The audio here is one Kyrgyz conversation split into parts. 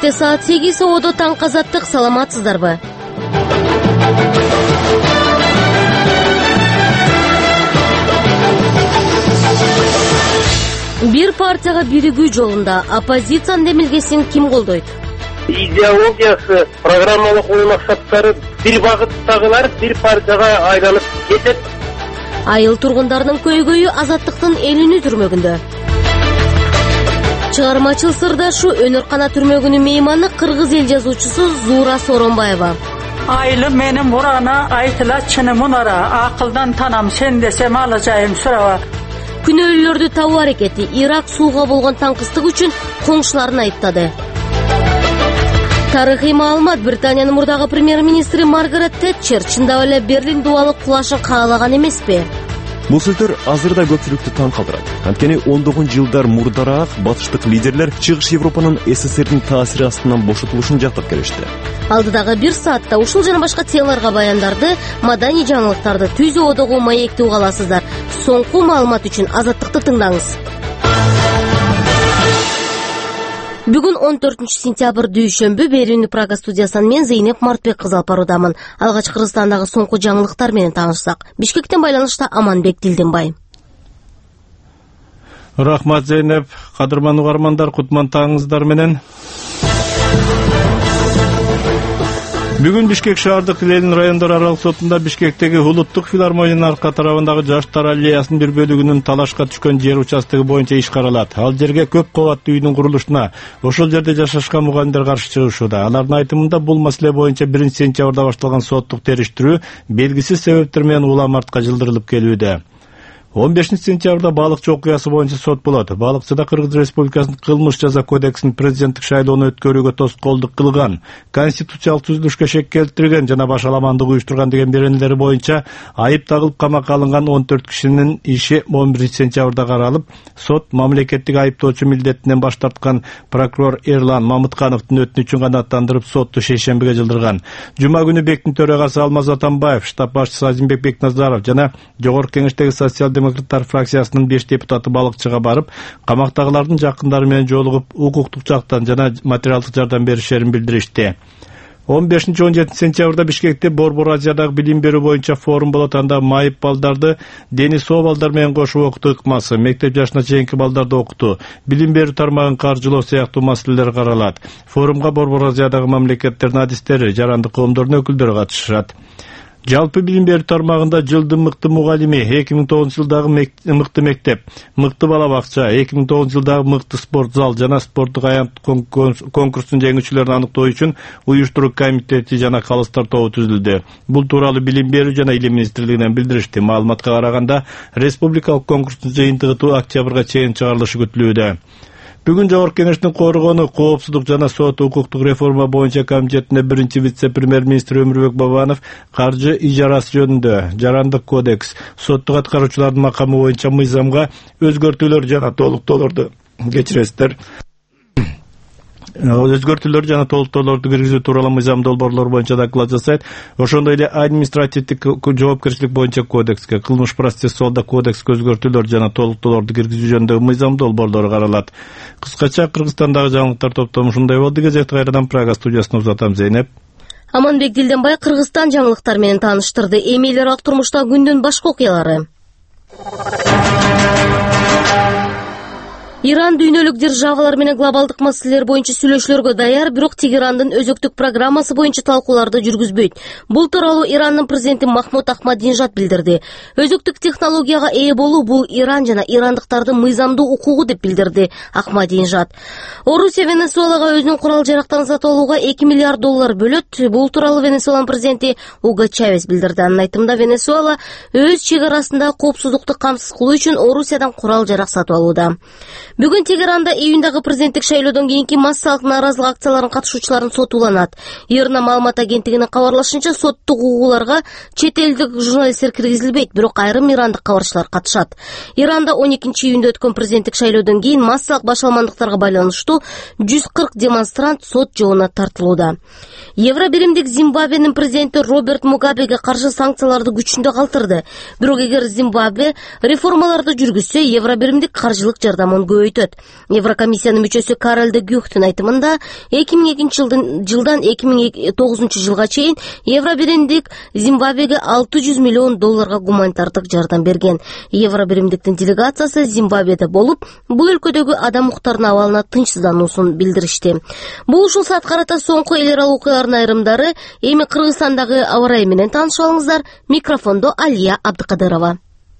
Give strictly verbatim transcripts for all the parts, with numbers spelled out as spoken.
Кенттте саат сегиз, ободо таңкы азаттык. Саламатсыздарбы? Бир партияга биригүү жолунда оппозициянын демилгесин ким колдойт? Идеологиясы, программалык ой максаттары бир багыттагылар бир партияга айланып кетет. Айыл тургундарынын көйгөйү Азаттыктын элүүнү түрмөгүндө. Чыгармачыл сырдашу Өнөр-Кана түрмөгүнүн мейманы кыргыз эл жазуучусу Зуура Сооронбаева. Айылы менин бурана айтыла чыны мунара, акылдан танам сен десем алажайым сураба. Күнөөлүүлөрдү табуу аракети Ирак сууга болгон таңкыстык үчүн коңшуларын айыптады. Тарыхый маалымат: Британиянын мурдагы премьер-министри Маргарет Тэтчер чындап эле Берлин дубалы кулашын каалаган эмеспи? Бул сөздөр азырда көпчүлүктү таң калтырат. Анткени ондогон жылдар мурдараак батыштык лидерлер Чыгыш Европанын СССРдин таасири астынан бошотулушун жактап келишти. Алдыдагы бир саатта ушул жана башка темаларга баяндарды, маданий жаңылыктарды, түз одогу маекти уга аласыздар. Соңку маалымат үчүн Азаттыкты тыңдаңыз. Бүгүн он төртүнчү сентябрь дүйшөмбү. Берүүнү Прага студиясынан мен Зейнеп Мартбек кызы алып баруудамын. Алгач Кыргызстандагы соңку жаңылыктар менен таанышсак. Бишкектен байланышта Аманбек Дилденбай. Рахмат Зейнеп. Кадырман угармандар, кутман таңыңыздар менен. Бүгүн Бишкек шаардык Ленин райондор аралык сотунда Бишкектеги Улуттук филармониянын арка тарабындагы Жаштар аллеясынын бир бөлүгүнүн талашка түшкөн жер участогу боюнча иш каралат. Ал жерге көп кабаттуу үйдүн курулушуна ошол жерде жашашкан мугалимдер каршы чыгышууда. Алардын айтымында бул маселе боюнча биринчи сентябрда башталган соттук териштирүү белгисиз себептер менен улам артка жылдырылып келүүдө. он бешинчи сентябрда балыкчы окуясы боюнча сот болот. Балыкчыда Кыргыз Республикасынын кылмыш жаза кодексинин президенттик шайлоону өткөрүүгө тоскоолдук кылган, конституциялык түзүлүшкө шек келтирген жана башаламандык уюштурган деген беренелери боюнча айып тагылып камакка алынган он төрт кишинин иши он биринчи сентябрда каралып, сот мамлекеттик айыптоочу милдетинен баш тарткан прокурор Эрлан Мамыткановдун өтүнүчүн канааттандырып сотту шейшембиге жылдырган. Жума күнү БЕКтин төрагасы Алмаз Атамбаев, штаб башчысы Азимбек Бекназаров жана Жогорку Кеңештеги социал демократтар фракциясынын беш депутаты балыкчыга барып, камактагылардын жакындары менен жолугуп, укуктук жактан жана материалдык жардам беришерин билдиришти. он бешинчи он жетинчи сентябрда Бишкекте Борбор Азиядагы билим берүү боюнча форум болот. Анда майып балдарды дени соо балдар менен кошуп окутуу ыкмасы, мектеп жашына чейинки балдарды окутуу, билим берүү тармагын каржылоо сыяктуу маселелер каралат. Форумга Борбор Азиядагы мамлекеттердин адистери, жарандык коомдордун өкүлдөрү катышат. Жалпы билим берүү тармагында жылдын мыкты мугалими, эки миң тогузунчу жылдагы мыкты мектеп, мыкты бала бакча, эки миң тогузунчу жылдагы мыкты спорт зал жана спорттук аянт конкурсунун жеңүүчүлөрүн аныктоо үчүн уюштуруу комитети жана калыстар тобу түзүлдү. Бул тууралуу билим берүү жана илим министрлигинен билдиришти. Маалыматка караганда, республикалык конкурстун жыйынтыгы октябрга чейин чыгарылышы күтүлүүдө. Бүгүн Жогорку Кеңештин коргону, коопсуздук жана сот укуктук реформа боюнча комитетине биринчи вице-премьер-министр Өмүрбек Бабанов каржы ижарасы жөнүндө жарандык кодекс, соттук аткаруучулардын макамы боюнча мыйзамга өзгөртүүлөр жана толуктоолорду кечиресиздер. Өзгөртүүлөр жана толуктоолорду киргизүү тууралуу мыйзам долбоорлор боюнча доклад жасайт. Ошондой эле административдик жоопкерчилик боюнча кодекске, кылмыш процессуалдык кодекске өзгөртүүлөр жана толуктоолорду киргизүү жөнүндөгү мыйзам долбоорлору каралат. Кыскача Кыргызстандагы жаңылыктар топтому ушундай болду. Кезекти кайрадан Прага студиясына узатам. Зейнеп. Аманбек Дилденбай Кыргызстан жаңылыктар менен тааныштырды. Эми эле ак турмушта күндүн башка окуялары. Иран дүйнөлүк державалар менен глобалдык маселелер боюнча сүйлөшүүлөргө даяр, бирок Тегерандын өзөктүк программасы боюнча талкууларды жүргүзбөйт. Бул тууралуу Ирандын президенти Махмуд Ахмадинежад билдирди. Өзөктүк технологияга ээ болуу бул Иран жана ирандыктардын мыйзамдуу укугу деп билдирди Ахмадинежад. Орусия Венесуэлага өзүнүн курал жарактарын сатып алууга эки миллиард доллар бөлөт. Бул тууралуу Венесуэланын президенти Уго Чавес билдирди. Анын айтымында Венесуэла өз чек арасында коопсуздукту камсыз кылуу үчүн Орусиядан курал жарак сатып алууда. Бүгүн Тегеранда июндагы президенттик шайлоодон кийинки массалык нааразылык акцияларынын катышуучуларын сотуланат. Ирна маалымат агенттигинин кабарлашынча, соттук угууларга чет элдик журналисттер киргизилбейт, бирок айрым ирандык кабарчылар катышат. Иранда он экинчи июнда өткөн президенттик шайлоодон кийин массалык башаламандыктарга байланыштуу жүз кырк демонстрант сот жообуна тартылууда. Евро биримдик Зимбабвенин президенти Роберт Мугабеге каршы санкцияларды күчүндө калтырды. Бирок эгер Зимбабве реформаларды жүргүзсө, евро биримдик каржылык жардамын көбөйтөт өтөт. Еврокомиссиянын мүчөсү Карл де Гюхтун айтымында эки миң экинчи жылдан эки миң тогузунчу жылга чейин Евро биримдик Зимбабвеге алты жүз миллион долларга гуманитардык жардам берген. Евро биримдиктин делегациясы Зимбабведе болуп, бул өлкөдөгү адам укуктарынын абалына тынчсыздануусун билдиришти. Бул ушул саат карата соңку эл аралык окуялардын айрымдары. Эми Кыргызстандагы аба ырайы менен таанышып алыңыздар. Микрофондо Алия Абдыкадырова.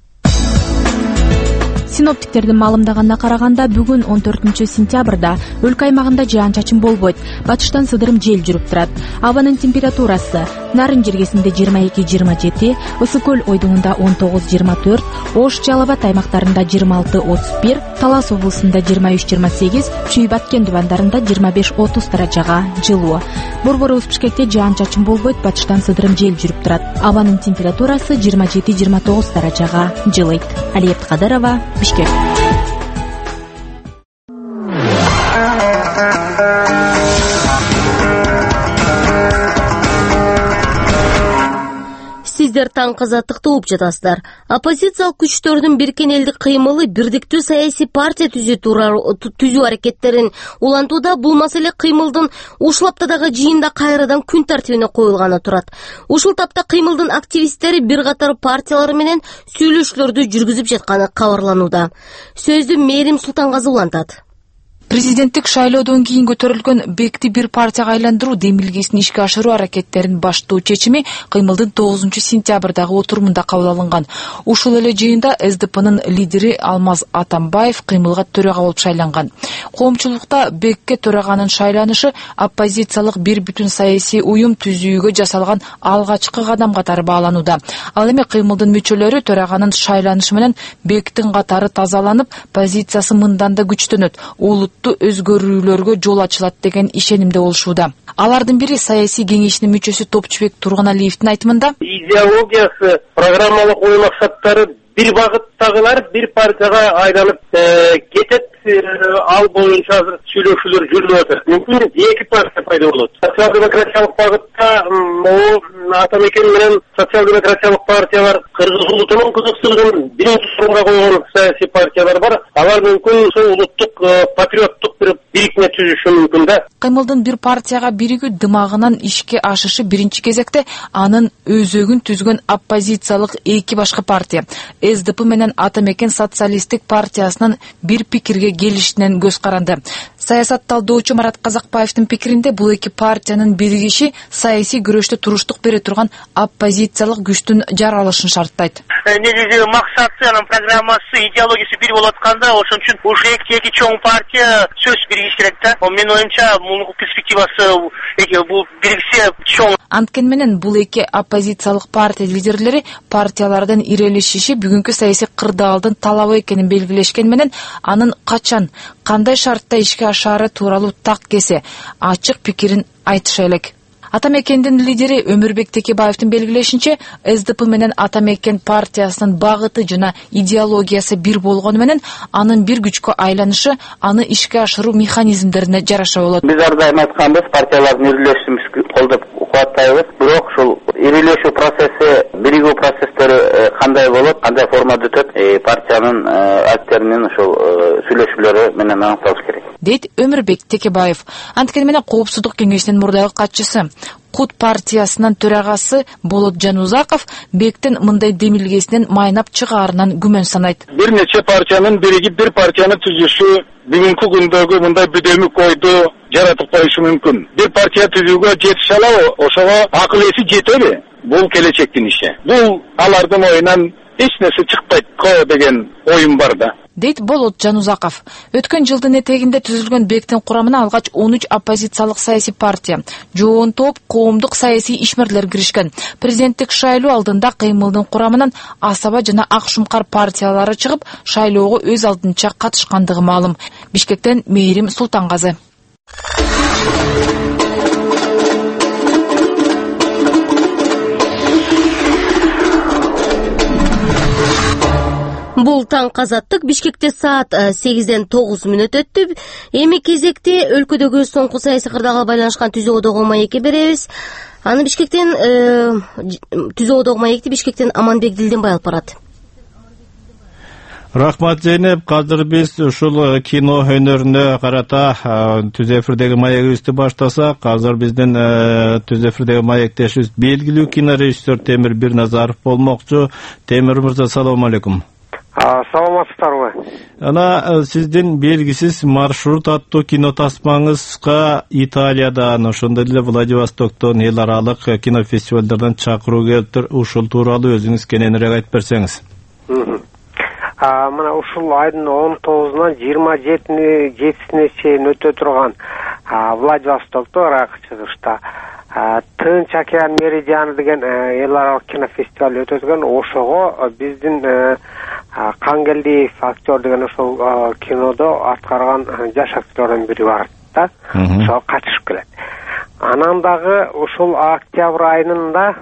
Синоптиктердин маалымдаганына караганда бүгүн он төртүнчү сентябрда өлкө аймагында жаан-чачын болбойт. Батыштан сыдырым жел жүрүп турат. Абанын температурасы Нарын жергесинде жыйырма эки жыйырма жети, Ысык көл ойдуңунда он тогуз жыйырма төрт, Ош Жалал Абад аймактарында жыйырма алты отуз бир, Талас облусунда жыйырма үч жыйырма сегиз, Чүй Баткен дубандарында жыйырма беш отуз даражага жылуу. Борборубуз Бишкекте жаан-чачын болбойт, батыштан сыдырым жел жүрүп турат. Абанын температурасы жыйырма жети жыйырма тогуз даражага жылыйт. Алия Абдыкадырова, Бишкек. Сиздер таң казаттыкты угуп жатасыздар. Оппозициялык күчтөрдүн биркен элдик кыймылы бирдиктүү саясий партия түзүү аракеттерин улантууда. Бул маселе кыймылдын ушул аптадагы жыйында кайрадан күн тартибине коюлганы турат. Ушул тапта кыймылдын активисттери бир катар партиялар менен сүйлөшүүлөрдү жүргүзүп жатканы кабарланууда. Сөздү Мээрим Султангазы улантат. Президенттик шайлоодон кийин көтөрүлгөн бекти бир партияга айландыруу демилгесин ишке ашыруу аракеттерин баштоо чечими кыймылдын тогузунчу сентябрдагы отурумунда кабыл алынган. Ушул эле жыйында эс дэ пэнын лидери Алмаз Атамбаев кыймылга төрага болуп шайланган. Коомчулукта бекке төраганын шайланышы оппозициялык бир бүтүн саясий уюм түзүүгө жасалган алгачкы кадам катары бааланууда. Ал эми кыймылдын мүчөлөрү төраганын шайланышы менен бектин катары тазаланып, позициясы мындан да күчтөнөт. Өзгөрүүлөргө жол ачылат деген ишенимде болушууда. Алардын бири саясий кеңешинин мүчөсү Топчубек Тургуналиевдин айтымында, идеологиясы, программалык ой максаттары бир багыттагылар бир партияга айланып кетет. Ал боюнча азыр сүйлөшүүлөр жүрүп атат. Мүмкүн эки партия пайда болот. Социал-демократиялык багытта Атамекен менен социал-демократиялык партиялар Кыргыз улутунун кызыксыздыгын биринчи орунга койгон саясий партиялар бар. Алар мүмкүн ошол улуттук патриоттук бир бирикме түзүшү мүмкүн да. Кыймылдын бир партияга биригүү дымагынан ишке ашышы биринчи кезекте анын өзөгүн түзгөн оппозициялык эки башка партия эс дэ пэ менен Атамекен социалисттик партиясынын бир пикирге келишинен көз каранды. Саясат талдоочу Марат Казакбаевдин пикиринде бул эки партиянын биригиши саясий күрөштө туруштук бере турган оппозициялык күчтүн жаралышын шарттайт. Негизи максаты, анын программасы, идеологиясы бир болуп атканда, ошон үчүн ушу эки чоң партия сөз биригиш керек да. Менин оюмча, мунун перспективасы бул бириксе чоң. Анткени менен бул эки оппозициялык партия лидерлери партиялардын ирелешиши бүгүнкү саясий кырдаалдын талабы экенин белгилешкен менен анын качан, кандай шартта ишке ашаары тууралуу так кесе ачык пикирин айтыша элек. Атамекендин лидери Өмүрбек Текебаевдин белгилешинче, эс дэ пэ менен Атамекен партиясынын багыты жана идеологиясы бир болгону менен анын бир күчкө айланышы аны ишке ашыруу механизмдерине жараша болот. Биз ар дайым айтканбыз, партиялардын ирелешүүсүн колдоп кубаттайбыз. Бирок ушул ирелешүү процесси, биригүү процесстери кандай болот, кандай формада өтөт, партиянын активдеринин ушул сүйлөшүүлөрү менен аныкталыш керек, дейт Өмүрбек Текебаев. Анткени менен Коопсуздук кеңешинин мурдагы катчысы Кут партиясынын төрагасы Болот Жанузаков бектин мындай демилгесинен майнап чыгаарынан күмөн санайт. Бир нече партиянын биригип бир партияны түзүшү бүгүнкү күндөгү мындай бүдөмүк ойду жаратып коюшу мүмкүн. Бир партия түзүүгө жетише алабы? Ошого акыл эси жетеби? Бул келечектин иши. Бул алардын оюнан эч нерсе чыкпайт ко деген оюм бар да, дейт Болот Жанузаков. Өткөн жылдын этегинде түзүлгөн бектин курамына алгач он үч оппозициялык саясий партия, жоон топ коомдук саясий ишмерлер киришкен. Президенттик шайлоо алдында кыймылдын курамынан Асаба жана Ак Шумкар партиялары чыгып, шайлоого өз алдынча катышкандыгы маалым. Бишкектен Мээрим Султангазы. Бул таң казаттык. Бишкекте саат сегизден тогуз мүнөт өттү. Эми кезекте өлкөдөгү соңку саясий кырдаалга байланышкан түзүү одогу маекке беребиз. Аны Бишкектен түзүү одогу маекти Бишкектен Аманбек Дилденбай алып барат. Рахмат Зейнеп, қазір біз ушул кино өнөрүнө карата түз эфирдеги маегибизди баштасак, қазір биздин түз эфирдеги маектешибиз белгилүү кинорежиссер Темир Бирназаров болмокчу. Темир мырза, салам алейкум. Саламатсыздарбы? Ана сиздин белгисиз маршрут аттуу кино тасмаңызга Италиядан, ошондой эле Владивостоктон эл аралык кинофестивалдардан чакыруу келиптир. Ушул тууралуу өзүңүз кененирээк айтып берсеңиз. Мына ушул айдын он тогузунан жыйырма жетисине чейин өтө турган Владивостокто, Ырак чыгышта Тынч океан меридианы деген эл аралык кинофестиваль өтөтүлгөн. Ошого биздин Кангелдиев актер деген ошол кинодо аткарган жаш актердин бири бар да. Ошо катышып келет. Анан дагы ушул октябрь айында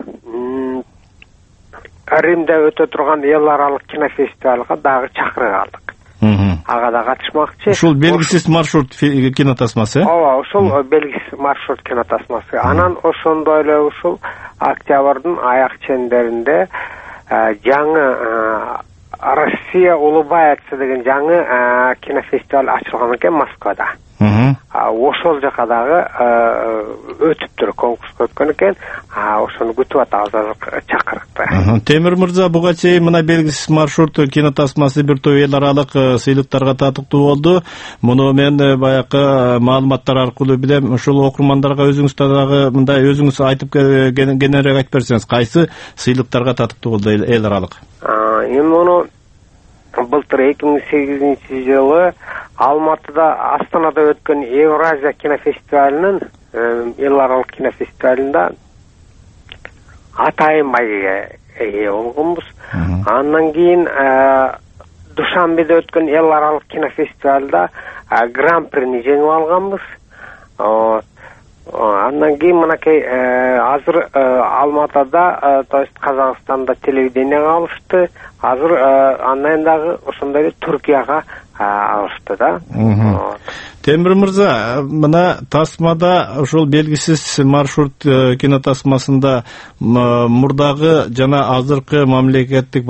Римде өтө турган эл аралык кинофестивальга дагы чакырык алдык. Ага да катышмакчы. Ушул белгисиз маршрут кино тасмасы? Ооба, ушул белгисиз маршрут кино тасмасы. Анан ошондой эле ушул октябрдын аяк чендеринде жаңы Россия улыбается деген жаңы кинофестиваль ачылган экен Москвада. Ошол жака дагы өтүптүр, конкурска өткөн экен. Ошону күтүп атабыз азыр чакырыкты. Темир мырза, буга чейин мына белгисиз маршрут кино тасмасы бир топ эл аралык сыйлыктарга татыктуу болду. Муну мен баякы маалыматтар аркылуу билем. Ушул окурмандарга өзүңүз дагы мындай өзүңүз айтып кененирээк айтып берсеңиз, кайсы сыйлыктарга татыктуу болду эл аралык? Эми муну былтыр эки миң сегизинчи жылы Алматыда, Астанада өткөн Евразия кинофестивалынын эл аралык кинофестивалында атайын байга ээ болгонбуз. Андан кийин Душанбеде өткөн эл аралык кинофестивалда гран-прини жеңип алганбыз. Андан кийин мынакей азыр Алматыда, то есть Казакстанда телевидениеге алышты. Азыр андан дагы ошондой эле Түркияга алышты да. Темир мырза, мына тасмада ошол белгисиз маршрут кино тасмасында мурдагы жана азыркы мамлекеттик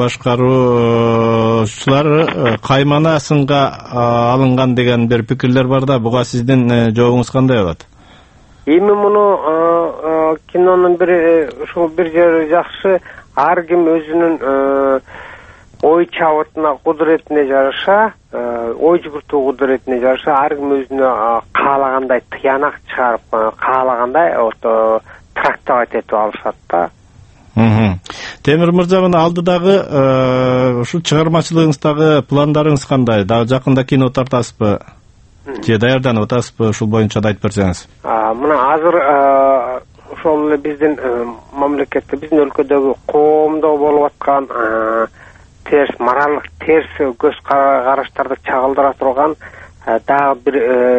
башкаруучулар каймана сынга алынган деген бир пикирлер бар да. Буга сиздин жообуңуз кандай болот? Эми муну кинонун бир ушул бир жери жакшы, ар ким өзүнүн ой чабытына, кудуретине жараша, ой жүгүртүү кудуретине жараша ар ким өзүнө каалагандай тыянак чыгарып, каалагандай трактовать этип алышат да. Темир мырза, мына алдыдагы ушул чыгармачылыгыңыздагы пландарыңыз кандай? Дагы жакында кино тартасызбы? Же даярданып атасызбы? Ушул боюнча да айтып берсеңиз. Мына азыр ошол эле биздин мамлекетте, биздин өлкөдөгү коомдо болуп аткан терс моралдык терс көз караштарды чагылдыра турган дагы бир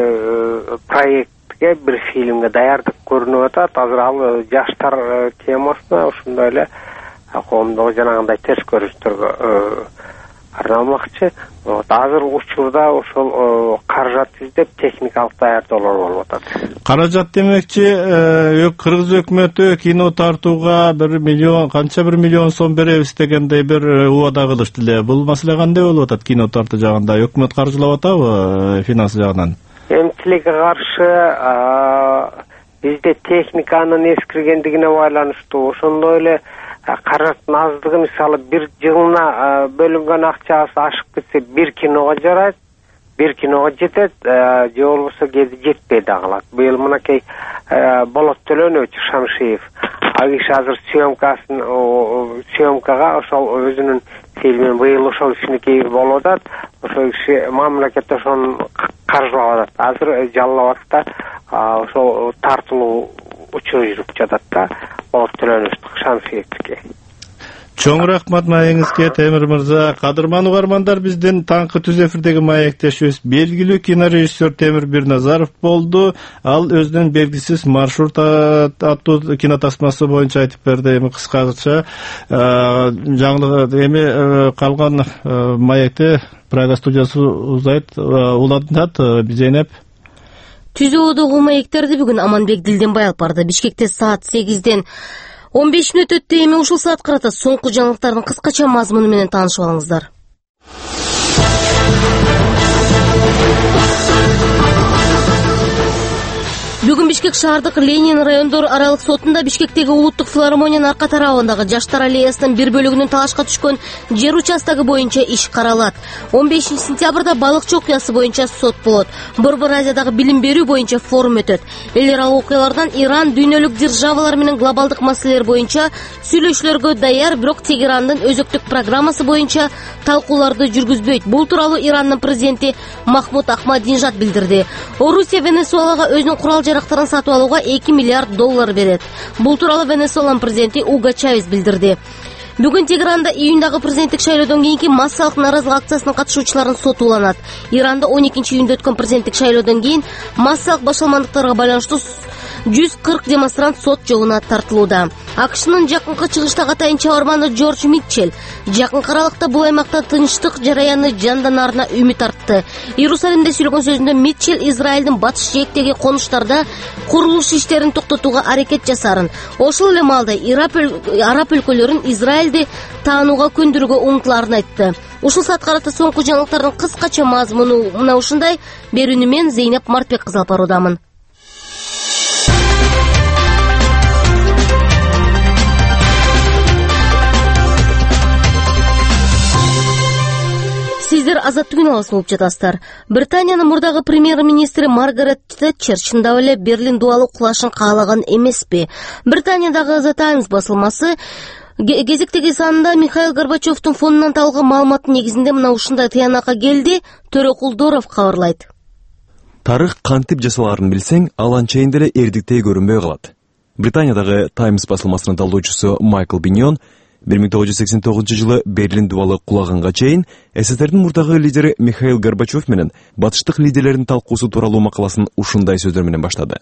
проектке, бир фильмге даярдык көрүнүп атат. Азыр ал жаштар темасына ошондой эле коомдогу жанагындай терс көрүнүштөргө арналмакчы. Азыр учурда ошол каражат издеп техникалык даярдоолор болуп атат. Каражат демекчи, кыргыз өкмөтү кино тартууга бир миллион, канча бир миллион сом беребиз дегендей бир убада кылышты эле. Бул маселе кандай болуп атат кино тартуу жагында? Өкмөт каржылап атабы финанс жагынан? Эми тилекке каршы бизде техниканын эскиргендигине байланыштуу, ошондой эле каражаттын аздыгы, мисалы бир жылына бөлүнгөн акчасы ашып кетсе бир киного жарайт, бир киного жетет, же болбосо кээде жетпей да калат. Быйыл мынакей Болот Төлөнөбүч Шамшиев ал киши азыр съемкасын съемкага ошол өзүнүн фильмин быйыл ошол ишиники болуп атат. Ошол киши мамлекет ошону каржылап атат. Азыр жаллап атат да, ошол тартылуу учуру жүрүп жатат да. Болот Төлөнөбүч Шамшиевдики. Чоң рахмат маегиңизге, Темир мырза. Кадырман угармандар, биздин таңкы түз эфирдеги маектешибиз белгилүү кинорежиссер Темир Бирназаров болду. Ал өзүнүн белгисиз маршрут аттуу кино тасмасы боюнча айтып берди. Эми кыскача жаңы эми калган маекти Прага студиясы узайт, улантат Зейнеп. Түзөөдөгү маектерди бүгүн Аманбек Дилденбай алып барды. Бишкекте саат сегизден он беш мүнөт өттү. Эми ушул саат карата соңку жаңылыктардын кыскача мазмуну менен таанышып алыңыздар. Бишкек шаардык Ленин райондор аралык сотунда Бишкектеги улуттук филармониянын арка тарабындагы Жаштар аллеясынын бир бөлүгүнүн талашка түшкөн жер участогу боюнча иш каралат. он бешинчи сентябрда балыкчы окуясы боюнча сот болот. Борбор Азиядагы билим берүү боюнча форум өтөт. Элер ал окуялардан Иран дүйнөлүк державалар менен глобалдык маселелер боюнча сүйлөшүүлөргө даяр, бирок Тегерандын өзөктүк программасы боюнча талкууларды жүргүзбөйт. Бул тууралуу Ирандын президенти Махмуд Ахмадинежад билдирди. Орусия Венесуэлага өзүнүн курал жарактарын сатып алууга эки миллиард доллар берет. Бул тууралуу Венесуэланын президенти Уго Чавес билдирди. Бүгүн Тегеранда июндагы президенттик шайлоодон кийинки массалык нааразылык акциясынын катышуучуларын соту уланат. Иранда он экинчи июнда өткөн президенттик шайлоодон кийин массалык башаламандыктарга байланыштуу жүз кырк демонстрант сот жолуна тартылууда. АКШнын жакынкы чыгыштагы атайын чабарманы Джордж Митчелл жакынкы аралыкта бул аймакта тынчтык жараяны жанданаарына үмүт артты. Иерусалимде сүйлөгөн сөзүндө Митчелл Израилдин батыш жээктеги конуштарда курулуш иштерин токтотууга аракет жасаарын, ошол эле маалда араб өлкөлөрүн Израилди таанууга көндүрүүгө умтулаарын айтты. Ушул саат карата соңку жаңылыктардын кыскача мазмуну мына ушундай. Берүүнү мен Зейнеп Мартбек кызы алып баруудамын. Сиздер азаттык күн алысын угуп жатасыздар. Британиянын мурдагы премьер-министри Маргарет Тэтчер чындап эле Берлин дубалы кулашын каалаган эмеспи? Британиядагы The Times басылмасы кезектеги санында Михаил Горбачевдун фондунан табылган маалыматтын негизинде мына ушундай тыянакка келди. Төрөкулдоров кабарлайт. Тарых кантип жасалаарын билсең, ал анчайын деле эрдиктей көрүнбөй калат. Британиядагы Times басылмасынын талдоочусу Майкл Биньон бир миң тогуз жүз сексен тогузунчу жылы Берлин дубалы кулаганга чейин СССРдин мурдагы лидери Михаил Горбачев менен батыштык лидерлердин талкуусу тууралуу макаласын ушундай сөздөр менен баштады.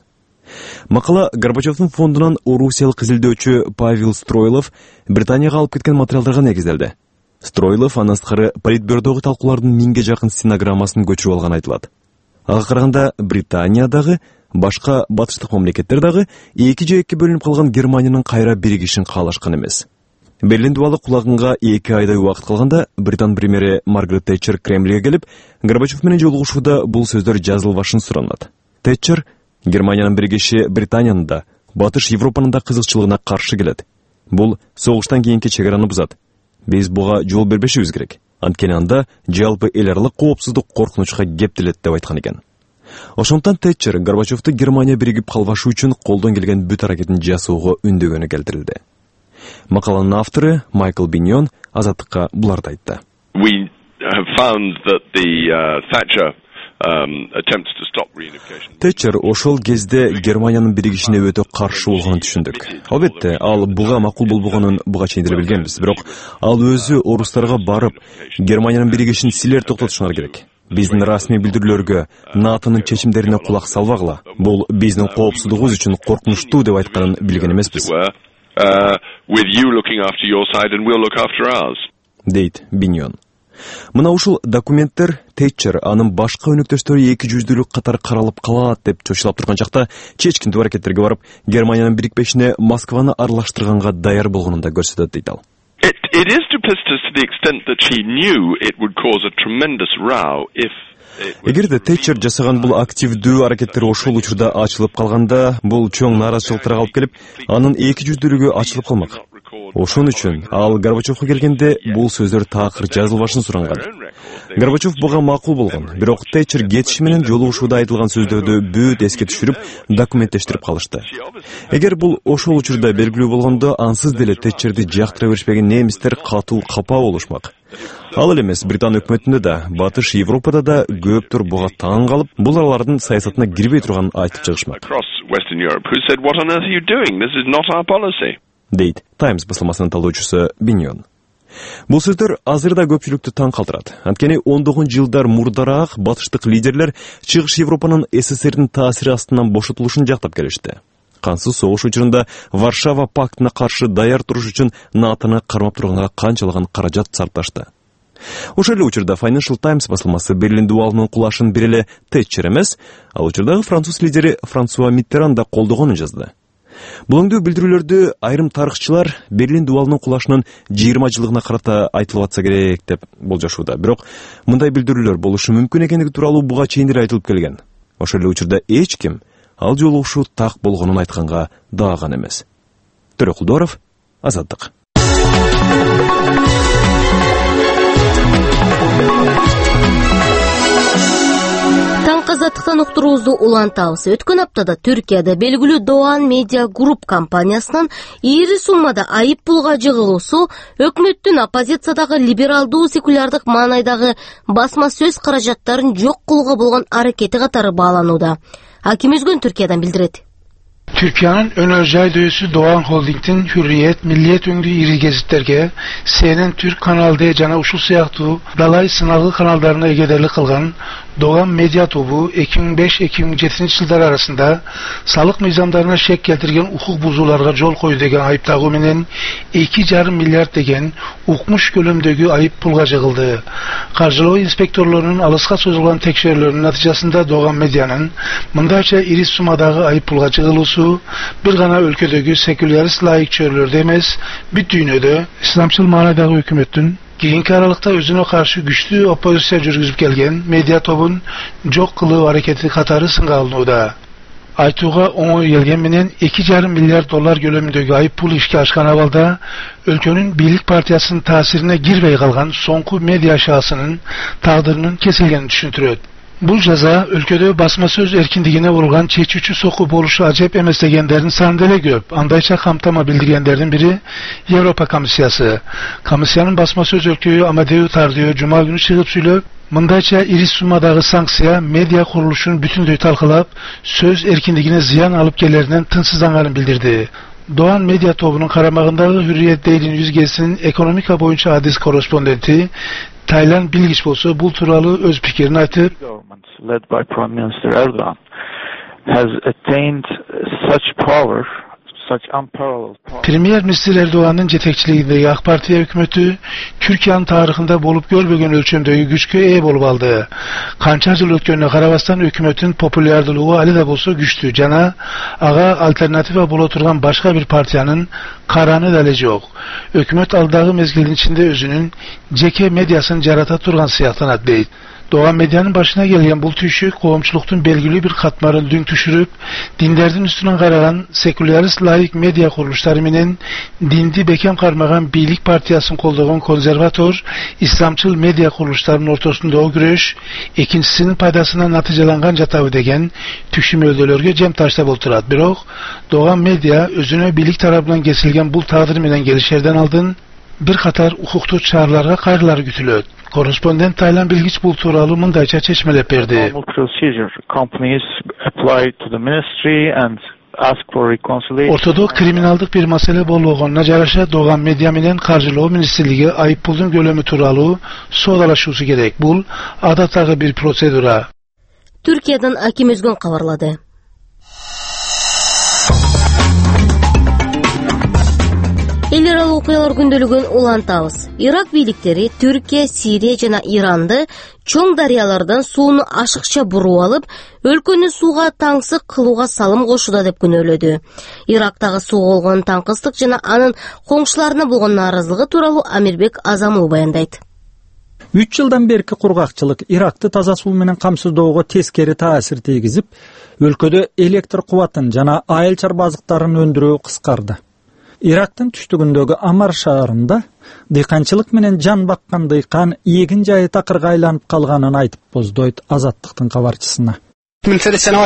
Макала Горбачевдун фондунан орусиялык изилдөөчү Павел Стройлов Британияга алып кеткен материалдарга негизделди. Стройлов андан сырткары политбюродогу талкуулардын миңге жакын стенограммасын көчүрүп алган айтылат. Ага караганда Британиядагы башка батыштык мамлекеттер дагы эки жээкке бөлүнүп калган Германиянын кайра биригишин каалашкан эмес. Берлин дубалы кулаганга эки айдай убакыт калганда Британ премьери Маргарет Тэтчер Кремльге келип, Горбачев менен жолугушууда бул сөздөр жазылбашын суранат. Тэтчер Германиянын биригиши Британиянын да, Батыш Европанын да кызыкчылыгына каршы келет. Бул согуштан кийинки чек араны бузат. Биз буга жол бербешибиз керек. Анткени анда жалпы эл аралык коопсуздук коркунучка кептелет деп айткан экен. Ошондон Тэтчер Горбачевду Германия биригип калбашы үчүн колдон келген бүт аракетин жасоого үндөгөнү келтирилди. Макаланын автору Майкл Биньон азаттыкка буларды айтты. We have found that the uh, Thatcher um, attempts to stop reunification. Тэтчер ошол кезде Германиянын биригишине өтө каршы болгонун түшүндүк. Албетте, ал буга макул болбогонун буга чейин деле билгенбиз, бирок ал өзү орустарга барып, Германиянын биригишин силер токтотушуңар керек. Биздин расмий билдирүүлөргө, НАТОнун чечимдерине кулак салбагыла. Бул биздин коопсуздугубуз үчүн коркунучтуу деп айтканын билген эмеспиз. Uh, with you looking after your side and we'll look after ours. Дейт Биньон. Мына ушул документтер Тэтчер анын башка өнөктөштөрү эки жүздүүлүк катар каралып калат деп чочулап турган жакта чечкиндүү аракеттерге барып, Германиянын бирикпешине Москваны аралаштырганга даяр болгонун да көрсөтөт дейт ал. It, it is duplicitous to the extent that she knew it would cause a tremendous row if Эгерде Тэтчер жасаган бул активдүү аракеттер ошол учурда ачылып калганда, бул чоң нааразычылыктарга алып келип, анын эки жүздүүлүгү ачылып калмак. Ошон үчүн ал Горбачевго келгенде бул сөздөр такыр жазылбашын суранган. Горбачев буга макул болгон, бирок Тэтчер кетиши менен жолугушууда айтылган сөздөрдү бүт эске түшүрүп, документтештирип калышты. Эгер бул ошол учурда белгилүү болгондо, ансыз деле Тэтчерди жактыра беришпеген немистер катуу капа болушмак. Ал эле эмес, Британ өкмөтүндө да, Батыш Европада да көптөр буга таң калып, бул алардын саясатына кирбей турганын айтып чыгышмак. Дейт Times басылмасынын талдоочусу Биньон. Бул сөздөр азырда көпчүлүктү таң калтырат. Анткени ондогон жылдар мурдараак батыштык лидерлер Чыгыш Европанын СССРдин таасири астынан бошотулушун жактап келишти. Кансыз согуш учурунда Варшава пактына каршы даяр туруш үчүн НАТОны кармап турганга канчалаган каражат сарпташты. Ошол эле учурда Financial Times басылмасы Берлин дубалынын кулашын бир эле Тэтчер эмес, ал учурдагы француз лидери Франсуа Миттеран да колдогонун жазды. Булуңдуу билдирүүлөрдү айрым тарыхчылар Берлин дубалынын кулашынын жыйырма жылдыгына карата айтылып атса керек деп болжошууда. Бирок мындай билдирүүлөр болушу мүмкүн экендиги тууралуу буга чейин деле айтылып келген. Ошол эле учурда эч ким ал жолу ушул так болгонун айтканга даган эмес. Төрөкулдоров, Азаттык. Таңкы Азаттыктан уктуруубузду улантабыз. Өткөн аптада Түркияда белгилүү Doğan Media Group компаниясынан ири суммада айып пулга жыгылуусу өкмөттүн оппозициядагы либералдуу секулярдык маанайдагы басма сөз каражаттарын жок кылууга болгон аракети катары бааланууда. Аким Özgün Türkiye'den bildirет. Türkiye'nin önereceği döyüsü Doğan Holding'in Hürriyet, Milliyet öngürü iri gezitlerge, C N N Türk Kanal D cana uşul siyahtu, dalay sınavlı kanallarına egederlik kılgan Doğan Medya Tobu iki bin beş iki bin yedi yıllar arasında sağlık mizanlarına şek getirgen hukuk buzularga yol koyu degen ayıptagı menen iki yarım milyar degen ukmuş gölümdögü ayıp pulga jıgıldı. Karjıloo inspektorlarının alıska sözülgen tekşerlerinin neticesinde Doğan Medya'nın mındayça iri sumadagı ayıp pulga jıgılısı bir gana ülkedögü sekülerist layık çörlerde emez, bir düğünöde İslamçıl manadagı hükümetin keyinki aralıkta özüne karşı güçlü opozisiya жүрgüzüp gelgen Medya Top'un jok kılığı hareketi katarı sınga alınıuda. Aytuğa oňoý gelgen menen iki yarım milyar dolar gölümündögi ayıp pul işke aşkan avalda ülkönün Birlik Partiyasının tasirine girbey kalgan soňky medya şahsının tagdyrynın kesilgenini düşüntüröt. Bu jaza ülkede basma söz erkindigine vurulgan çeçüçü soku boluşu acep emes degenlerin sandele göp, andayça kamtama bildirgenlerden biri Avrupa Komisyası. Komisyanın basma söz ülkeyi Amadeus Tardieu Cuma günü çıkıp söylöp, mındayça iri summadagı sanksiya medya kuruluşun bütünдөй talkılap, söz erkindigine ziyan alıp gelerinden tınсызданганын bildirdi. Doğan Medya Topu'nun karamağındağı Hürriyet Daily News gezisinin ekonomika boyunca adis korrespondenti Taylan Bilgiç bolsa bul turalı öz pikirini aytıp, led by Prime Minister Erdogan has attained such power, such unparalleled power. Premier Minister Erdogan'ın jetekçiliğindeki AK Parti hükümeti Türkiye'nin tarihinde bolup görmegen ölçümdögi güçkö eğe bolup aldı. Kança jıl ötkönüne karabastan hükümetin popülerliği ali da bolsa güçtü. Jana aga alternatifa bola turgan başka bir partiyanın karanı da yok. Hükümet aldığı mezgilin içinde özünün jeke medyasını jarata turgan siyahtan adleyt. Doğan Medya'nın başına gelgen bu tüşü kovumçuluktun belgili bir katmarını dün düşürüp, dinlerden üstüne karagan sekülerist layık medya kuruluşları menen dindi bekem karmagan Birlik Partiyasını kolduğun konservator, İslamçıl medya kuruluşlarının ortasında o güreş, ikincisinin paydasına naticelangan jatavı degen tüşüm öldölörge cem taşta bolturat. Birok, Doğan Medya özüne birlik tarafından kesilgen bu tağdır menen gelişerden aldın, bir katar hukuktu çağrılarga kayrılar gütülöt. Korrespondent Taylan Bilgiç bul turalı mındayça çeşmelep berdi. Ortada kriminaldık bir mesele bolluğuna jaraşa Doğan Medya menen Karjıloo Ministerligi ayıp puldun gölömü turalı sodalaşusu gerek. Bul adatdagı bir prosedura. Türkiye'den Akim Özgün kabarladı. Эл аралык окуялар күндөлүгүн улантабыз. Ирак бийликтери Түркия, Сирия жана Иранды чоң дарыялардан сууну ашыкча буруп алып, өлкөнү сууга таңсык кылууга салым кошууда деп күнөөлөдү. Ирактагы сууга болгон таңкыстык жана анын коңшуларына болгон нааразылыгы тууралуу Амирбек Азамов баяндайт. үч жылдан берки кургакчылык Иракты таза суу менен камсыздоого тескери таасир тийгизип, өлкөдө электр кубатын жана айыл чарбазыктарын өндүрүү кыскарды. Ирактын түштүгүндөгү Амар шаарында дыйканчылык менен жан баккан дыйкан эгин жайы такырга айланып калганын айтып боздойт Азаттыктын кабарчысына. үч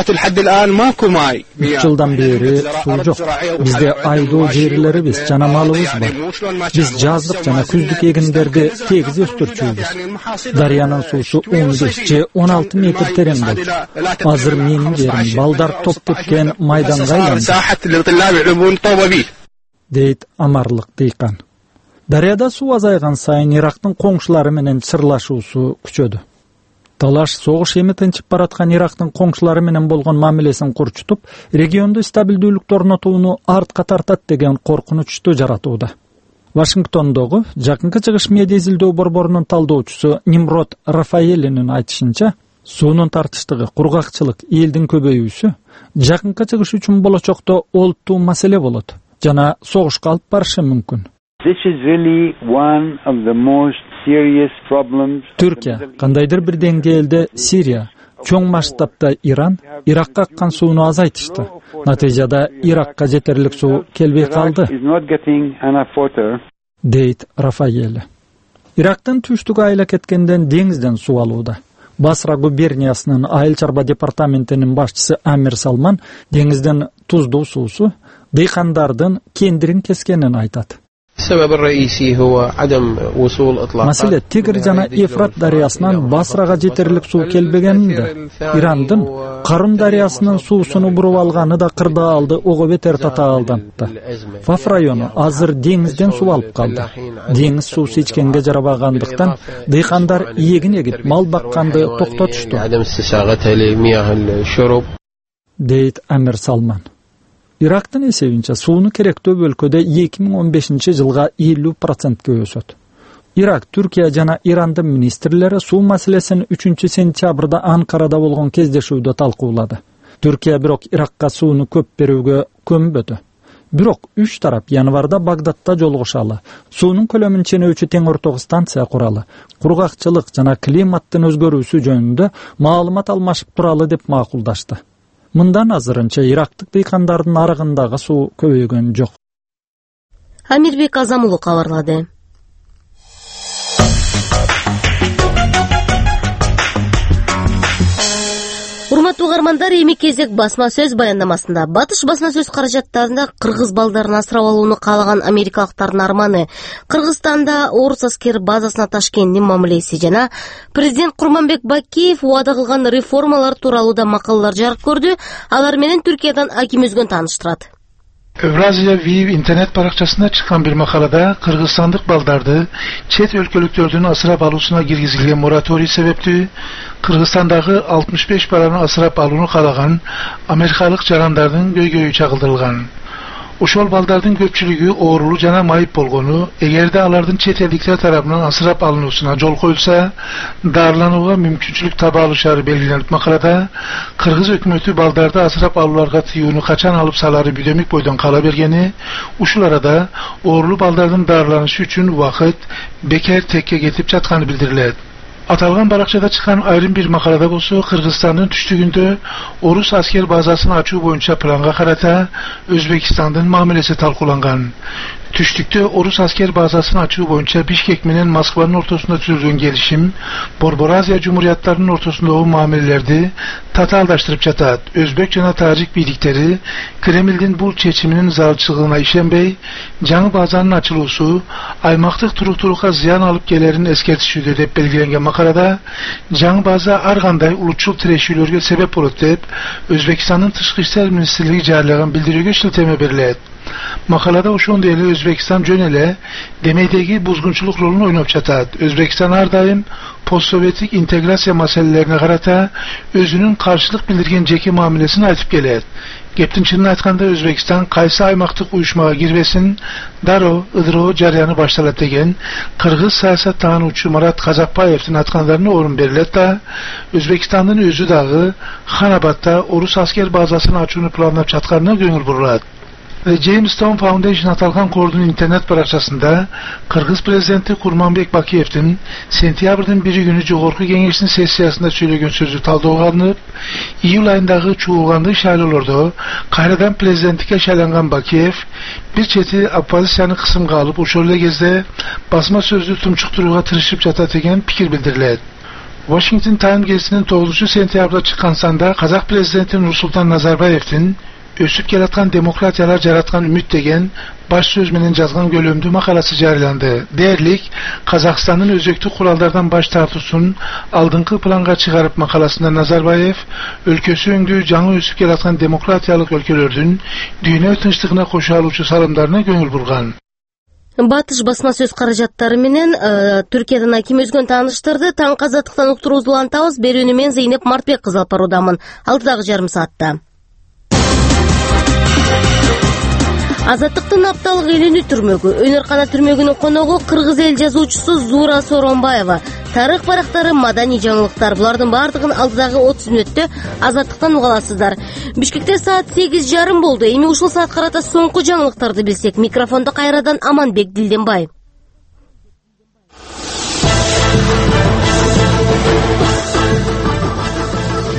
жылдан бери суу жок. Бизде айдоо жерлерибиз жана малыбыз бар. Биз жаздык жана күздүк эгиндерди тегиз өстүрчүбүз. Дарыянын суусу он беш же он алты метр терең болчу. Азыр менин жерим балдар топ тепкен майданга айланды, дейт Амарлык дыйкан. Дарыяда суу азайган сайын Ирактын коңшулары менен сырлашуусу күчөдү. Талаш согуш эми тынчып бараткан Ирактын коңшулары менен болгон мамилесин курчутуп, регионду стабилдүүлүктү орнотууну артка тартат деген коркунучту жаратууда. Вашингтондогу Жакынкы Чыгыш медиа изилдөө борборунун талдоочусу Нимрод Рафаэлинин айтышынча, суунун тартыштыгы, кургакчылык, элдин көбөйүүсү Жакынкы Чыгыш үчүн болочокто олуттуу маселе болот жана согушка алып барышы мүмкүн. Түркия кандайдыр бир деңгээлде Сирия, чоң масштабта Иран Иракка аккан сууну азайтышты. Натыйжада Иракка жетерлик суу келбей калды, дейт Рафаэль. Ирактын түштүгү айла кеткенден деңизден суу алууда. Басра губерниясынын айыл чарба департаментинин башчысы Амир Салман деңизден туздуу суусу дыйкандардын кендирин кескенин айтат. Маселе Тигр жана Эфрат дарыясынан Басрага жетерлик суу келбегенинде, Ирандын Карун дарыясынын суусуну буруп алганы да кырдаалды ого бетер татаалдантты. Фаф району азыр деңизден суу алып калды. Деңиз суусу ичкенге жарабагандыктан дыйкандар эгин эгип мал бакканды токтотушту, дейт Амир Салман. Ирактын эсебинче сууну керектөө бөлкөдө эки миң он бешинчи жылга элүү процентке өсөт. Ирак, Түркия жана Ирандын министрлери суу маселесин үчүнчү сентябрда Анкарада болгон кездешүүдө талкуулады. Түркия бирок Иракка сууну көп берүүгө көнбөдү. Бирок үч тарап январда Багдадда жолугушалы, суунун көлөмүн ченөөчү тең ортого станция куралы, кургакчылык жана климаттын өзгөрүүсү жөнүндө маалымат алмашып туралы деп макулдашты. Мындан азырынча Ирактык дыйкандардын арыгындагы суу көбөйгөн жок. Амирбек Азамулу кабарлады. Урматтуу угармандар, эми кезек басма сөз баяндамасында. Батыш басма сөз каражаттарында кыргыз балдарын асырап алууну каалаган америкалыктардын арманы, Кыргызстанда орус аскер базасына Ташкенттин мамилеси жана президент Курманбек Бакиев убада кылган реформалар тууралуу да макалалар жарык көрдү. Алар менен Түркиядан Аким Өзгөн тааныштырат. Евразия Viv интернет паракчасында чыккан бир макалада кыргызстандык балдарды чет өлкөлүктөрдүн асырап алуусуна киргизилген мораторий себептүү Кыргызстандагы алтымыш беш баланы асырап алууну каалаган америкалык жарандардын көйгөйү чагылдырылган. Ошол балдардын көпчүлүгү оорулуу жана майып болгону, эгерде алардын чет элдиктер тарабынан асырап алынуусуна жол коюлса, дарыланууга мүмкүнчүлүк таба алышары белгиленип макалада, Кыргыз өкмөтү балдарды асырап алууларга тыюуну качан алып салары бүдөмүк бойдон кала бергени, ушул арада оорулуу балдардын дарыланышы үчүн убакыт бекер текке кетип жатканы билдирилет. Аталган баракчада чыккан айрым бир макалада болсо, Кыргызстандын түштүгүндө орус аскер базасын ачуу боюнча планга карата Өзбекстандын мамилеси талкууланган. Түштүктө орус аскер базасын ачуу боюнча Бишкек менен Москванын ортосунда түзүлгөн келишим Борбор Азия жумурияттарынын ортосундагы мамилелерди татаалдаштырып жатат. Өзбек жана тажик бийликтери Кремлдин бул чечиминин зарылчылыгына ишенбей, жаңы базанын ачылуусу аймактык туруктуулукка зыян алып келерин эскертишүүдө деп белгиленген макалада, жаңы база ар кандай улутчул тирешүүлөргө себеп болот деп Өзбекстандын тышкы иштер министрлиги жарыяган билдирүүгө шилтеме берилет. Макалада ошондой эле Өзбекстан жөн эле демейдеги бузгунчулук ролун ойноп жатат. Өзбекстан ар дайым постсоветтик интеграция маселелерине карата өзүнүн каршылык билдирген жеке мамилесин айтып келет. Кептин чынын айтканда Өзбекстан кайсы аймактык уюшмага кирбесин дароо ыдыроо жарыяны башталат деген кыргыз саясат таануучу Марат Казакбаевдин айткандарына орун берилет да, Өзбекстандын өзү дагы Ханабадда орус аскер базасын ачууну пландап жатканына көңүл бурулат. Jamestown Foundation аталган кордун интернет баракчасында Кыргыз президенти Курманбек Бакиевдин сентябрдын бир күнү жогорку кеңештин сессиясында сүйлөгөн сөзү талдоого алынып, июль айындагы чуулгандык шайлоолордо кайрадан президенттикке шайланган Бакиев бир чети оппозицияны кысымга алып, ошол эле кезде басма сөздү тумчуктурууга тырышып жатат деген пикир билдирилет. Washington Times гезитинин тогузунчу сентябрда чыккан санда казак президенти Нурсултан Назарбаевдин өсүп келаткан демократиялар жараткан үмүт деген баш сөз менен жазган көлөмдүү макаласы жарыяланды. Дээрлик Казакстандын өзөктүк куралдардан баш тартуусун алдыңкы планга чыгарып макаласында Назарбаев өлкөсү өңдүү жаңы өсүп келаткан демократиялык өлкөлөрдүн дүйнө тынчтыгына кошо алуучу салымдарына көңүл бурган. Батыш басма сөз каражаттары менен ә, Түркиядан Аким Өзгөн тааныштырды. Таң казаттыктан уктуруубузду улантабыз. Берүүнү мен Зейнеп Мартбек кызы алып баруудамын. Алдыдагы жарым саатта. Азаттыктын апталык үйлөнүү түрмөгү, Өнөркана түрмөгүнүн коногу кыргыз эл жазуучусу Зура Соронбаева. Тарых барактары, маданий жаңылыктар, булардын бардыгын алдыдагы отуз мүнөттө Азаттыктан уга аласыздар. Бишкекте саат сегиз жарым болду. Эми ушул саат карата соңку жаңылыктарды билсек, микрофондо кайрадан Аманбек Дилденбай.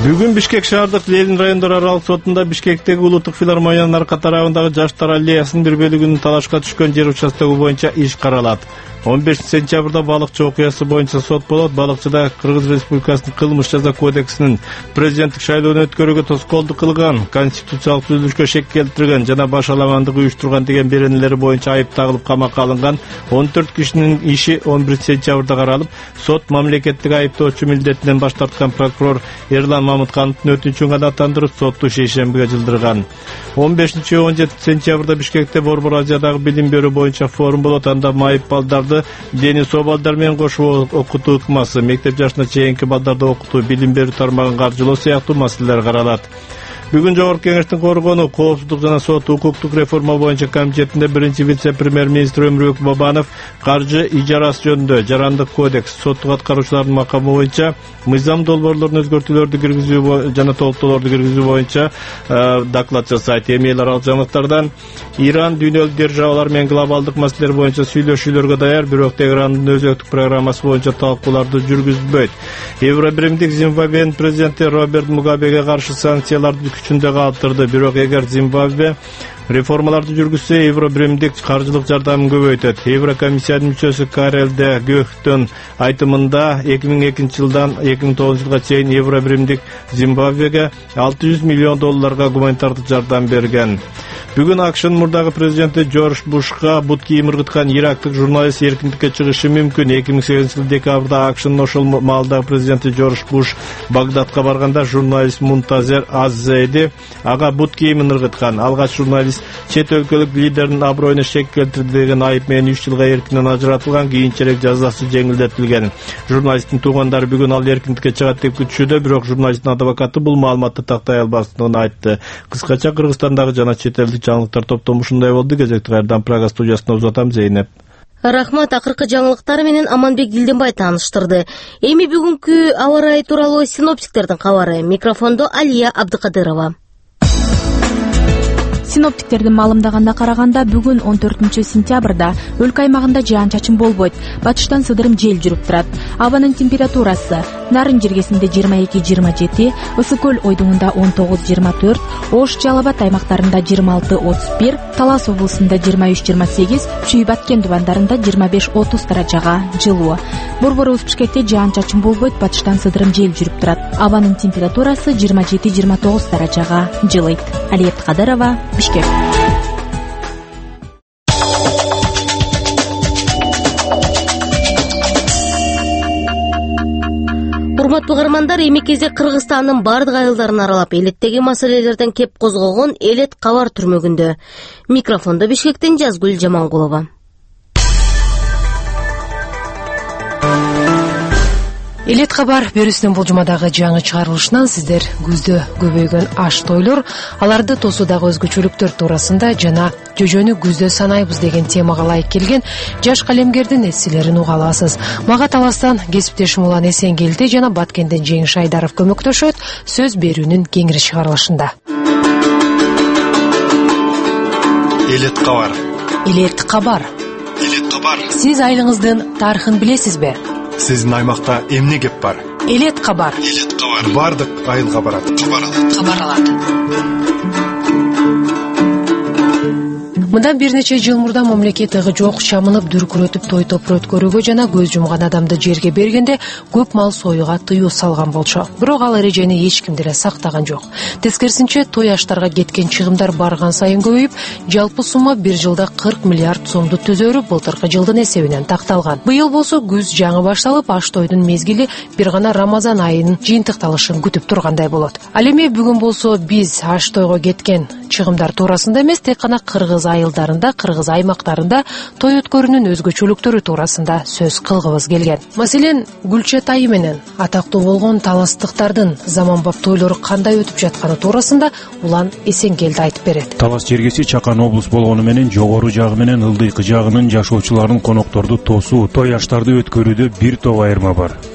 Бүгүн Бишкек шаардык Ленин райондор аралык сотунда Бишкектеги Улуттук филармониянын арка тарабындагы Жаштар аллеясынын бир бөлүгүнүн талашка түшкөн жер участогу боюнча иш каралат. он бешинчи сентябрда балыкчы окуясы боюнча сот болот. Балыкчыда Кыргыз Республикасынын кылмыш жаза кодексинин президенттик шайлоону өткөрүүгө тоскоолдук кылган, конституциялык түзүлүшкө шек келтирген жана башаламандык уюштурган деген беренелери боюнча айып тагылып камакка алынган он төрт кишинин иши он биринчи сентябрда каралып, сот мамлекеттик айыптоочу милдетинен баш тарткан прокурор Эрлан Мамыткановдун өтүнүчүн канааттандырып, сотту шейшембиге жылдырган. он бешинчи он жетинчи сентябрда Бишкекте Борбор Азиядагы билим берүү боюнча форум болот. Анда майып балдарды дени соо балдар менен кошуп окутуу ыкмасы, мектеп жашына чейинки балдарды окутуу, билим берүү тармагын каржылоо сыяктуу маселелер каралат. Бүгүн Жогорку Кеңештин коргонуу, коопсуздук жана сот укуктук реформа боюнча комитетинде биринчи вице-премьер-министр Өмүрбек Бабанов каржы ижарасы жөнүндө жарандык кодекс, соттук аткаруучулардын макамы боюнча мыйзам долбоорлорун өзгөртүүлөрдү киргизүү жана толуктоолорду киргизүү боюнча доклад жасайт. Эми эл аралык жаңылыктардан Иран дүйнөлүк державалар менен глобалдык маселелер боюнча сүйлөшүүлөргө даяр, бирок Тегерандын өзөктүк программасы боюнча талкууларды жүргүзбөйт. Евробиримдик Зимбабвенин президенти Роберт Мугабеге каршы санкцияларды күчүндө калтырды. Бирок эгер Зимбабве реформаларды жүргүзсө, Евробиримдик каржылык жардамын көбөйтөт. Еврокомиссиянын мүчөсү Карел де Гөхтөн айтымында эки миң экинчи жылдан эки миң тогузунчу жылга чейин Евробиримдик Зимбабвеге алты жүз миллион долларга гуманитардык жардам берген. Бүгүн АКШнын мурдагы президенти Джордж Бушка бут кийим ыргыткан ирактык журналист эркиндикке чыгышы мүмкүн. эки миң сегизинчи жылы декабрда АКШнын ошол маалдагы президенти Джордж Буш Багдадка барганда журналист Мунтазер Аз-Зейди ага бут кийимин ыргыткан. Алгач журналист чет өлкөлүк лидердин аброюна шек келтирди деген айып менен үч жылга эркинен ажыратылган, кийинчерээк жазасы жеңилдетилген. Журналисттин туугандары бүгүн ал эркиндикке чыгат деп күтүшүүдө, бирок журналисттин адвокаты бул маалыматты тактай албасын айтты. Кыскача Кыргызстандагы жана чет элдик жаңылыктар топтому ушундай болду. Кезекти кайрадан Прага студиясына узатам, Зейнеп. Рахмат, акыркы жаңылыктары менен Аманбек Дилденбай тааныштырды. Эми бүгүнкү аба ырайы тууралуу синоптиктердин кабары. Микрофондо Алия Абдыкадырова. Синоптиктердин маалымдаганына караганда бүгүн он төртүнчү сентябрда өлкө аймагында жаан-чачын болбойт. Батыштан сыдырым жел жүрүп турат. Абанын температурасы Нарын жергесинде жыйырма эки жыйырма жети, Ысык көл ойдуңунда он тогуз жыйырма төрт, Ош Жалал Абад аймактарында жыйырма алты отуз бир, Талас облусунда жыйырма үч жыйырма сегиз, Чүй Баткен дубандарында жыйырма беш отуз даражага жылуу. Борбор Бишкекте жаан-чачын болбойт, батыштан сыдырым жел жүрүп турат. Абанын температурасы жыйырма жети жыйырма тогуз даражага жылыйт. Алия Абдыкадырова, Бишкек. Урматтуу угармандар, эми кезек Кыргызстандын бардык айылдарын аралап, элеттеги маселелерден кеп козгогон Элет кабар түрмөгүндө. Микрофондо Бишкектен Жазгүл Жамангулова. Элет кабар берүүсүнүн бул жумадагы жаңы чыгарылышынан сиздер күздө көбөйгөн аш тойлор, аларды тосуудагы өзгөчөлүктөр туурасында жана жөжөнү күздө санайбыз деген темага ылайык келген жаш калемгердин эсселерин уга аласыз. Мага Таластан кесиптешим Улан Эсенгелди жана Баткенден Жеңиш Айдаров көмөктөшөт. Сөз берүүнүн кеңири чыгарылышында. Элет кабар. Элет кабар. Элет кабар. Сиз айылыңыздын тарыхын билесизби? Сиздин аймакта эмне кеп бар? Элет кабар. Элет кабар. Бардык айылга барат. Кабар алат. Кабар алат. Мындан бир нече жыл мурда мамлекет ыгы жок чамынып дүркүрөтүп той топур өткөрүүгө жана көз жумган адамды жерге бергенде көп мал союга тыюу салган болчу. Бирок ал эрежени эч ким деле сактаган жок. Тескерисинче той аштарга кеткен чыгымдар барган сайын көбөйүп, жалпы сумма бир жылда кырк миллиард сомду түзөрүп, былтыркы жылдын эсебинен такталган. Быйыл болсо күз жаңы башталып, аш тойдун мезгили бир гана Рамазан айынын жыйынтыкталышын күтүп тургандай болот. Ал эми бүгүн болсо биз аш тойго кеткен чыгымдар туурасында эмес, тек гана кыргыз айылдарында, кыргыз аймактарында той өткөрүүнүн өзгөчөлүктөрү туурасында сөз кылгыбыз келген. Маселен, Гүлчат айы менен атактуу болгон таластыктардын заманбап тойлору кандай өтүп жатканы туурасында Улан Эсенгелди айтып берет. Талас жергеси чакан облус болгону менен жогору жагы менен ылдыйкы жагынын жашоочуларын конокторду тосуу, той аштарды өткөрүүдө бир топ айырма бар.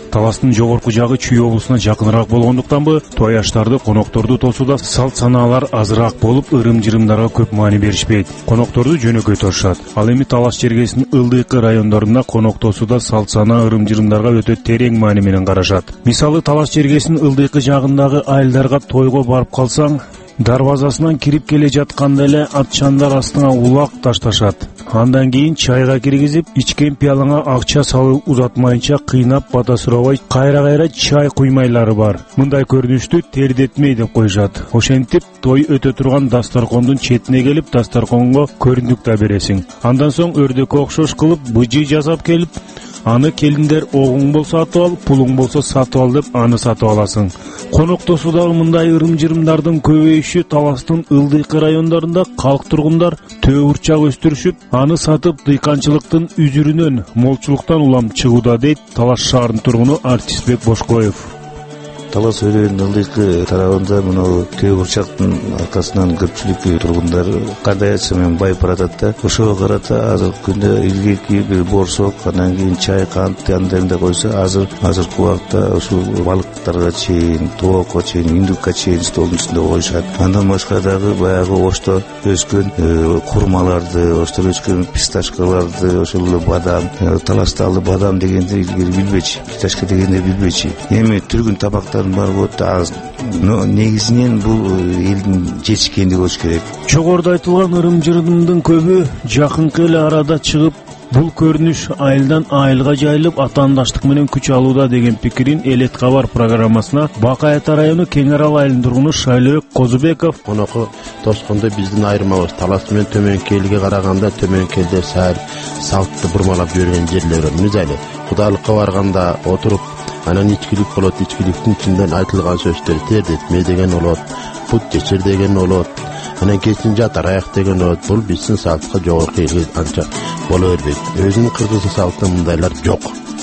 Таластын жогорку жагы Чүй облусуна жакыныраак болгондуктанбы, той аштарды, конокторду тосууда салт санаалар азыраак болуп, ырым-жырымдарга көп маани беришпейт. Конокторду жөнөкөй тосушат. Ал эми Талас жергесинин ылдыйкы райондорунда конок тосууда салт санаа, ырым-жырымдарга өтө терең маани менен карашат. Мисалы, Талас жергесинин ылдыйкы жагындагы айылдарга тойго барып калсаң, дарбазасынан кирип келе жатканда эле атчандар астыңа улак ташташат. Андан кийин чайга киргизип, ичкен пиалаңа акча салып узатмайынча кыйнап бата сурабай, кайра-кайра чай куймайлары бар. Мындай көрүнүштү тердетмей деп коюшат. Ошентип, той өтө турган дастаркондун четине келип, дастарконго көрүндүк да бересиң. Андан соң өрдөккө окшош кылып, быжы жасап келип, аны келиндер огуң болсо атып ал, пулуң болсо сатып ал деп аны сатып аласың. Конок тосуудагы мындай ырым-жырымдардын көбөйүшү Таластын ылдыйкы райондорунда калк тургундар төөурчак өстүрүшүп, аны сатып дыйканчылыктын үзүрүнөн, молчулуктан улам чыгууда, дейт Талас шаарынын тургуну Артисбек Бошкоев. Талас өлкөнүн ылдыйкы тарабында мына төөурчактын аркасынан көпчүлүк тургундар кандай айтсам эми байып баратат да. Ошого карата азыркы күндө илгерки бир борсок, андан кийин чай, кант андайда койсо, азыр азыркы убакта ушул балыктарга чейин, тоокко чейин, индукка чейин столдун үстүндө коюшат. Андан башка дагы баягы ошто өскөн курмаларды, ошто өскөн писташкаларды, ошол эле бадам, Таласта ал бадам дегенди илгери билбечи, писташка дегенди билбечи. Эми түргүн табактар бар болот аз. Но негизинен бул элдин жетишкендиги болуш керек. Жогоруда айтылган ырым-жырымдын көбү жакынкы эле арада чыгып, бул көрүнүш айылдан айылга жайылып, атаандаштык менен күч алууда деген пикирин Элет кабар программасына Бакай Ата району Кең Арал айылынын тургуну Шайлыбек Козубеков: Коноку тоскондо биздин айырмабыз Талас менен Төмөнкү элге караганда Төмөнкү элде саар салтты бурмалап жүргөн жерлери. Мисалы, кудалыкка барганда отуруп, анан ичкилик болот, ичкиликтин ичинден айтылган сөздөр тердетме деген болот, пут жечир деген болот, анан кечин жатар аяк деген болот. Бул биздин салтка жогорку элге анча боло бербейт. Өзүнүн кыргыз салтында мындайлар жок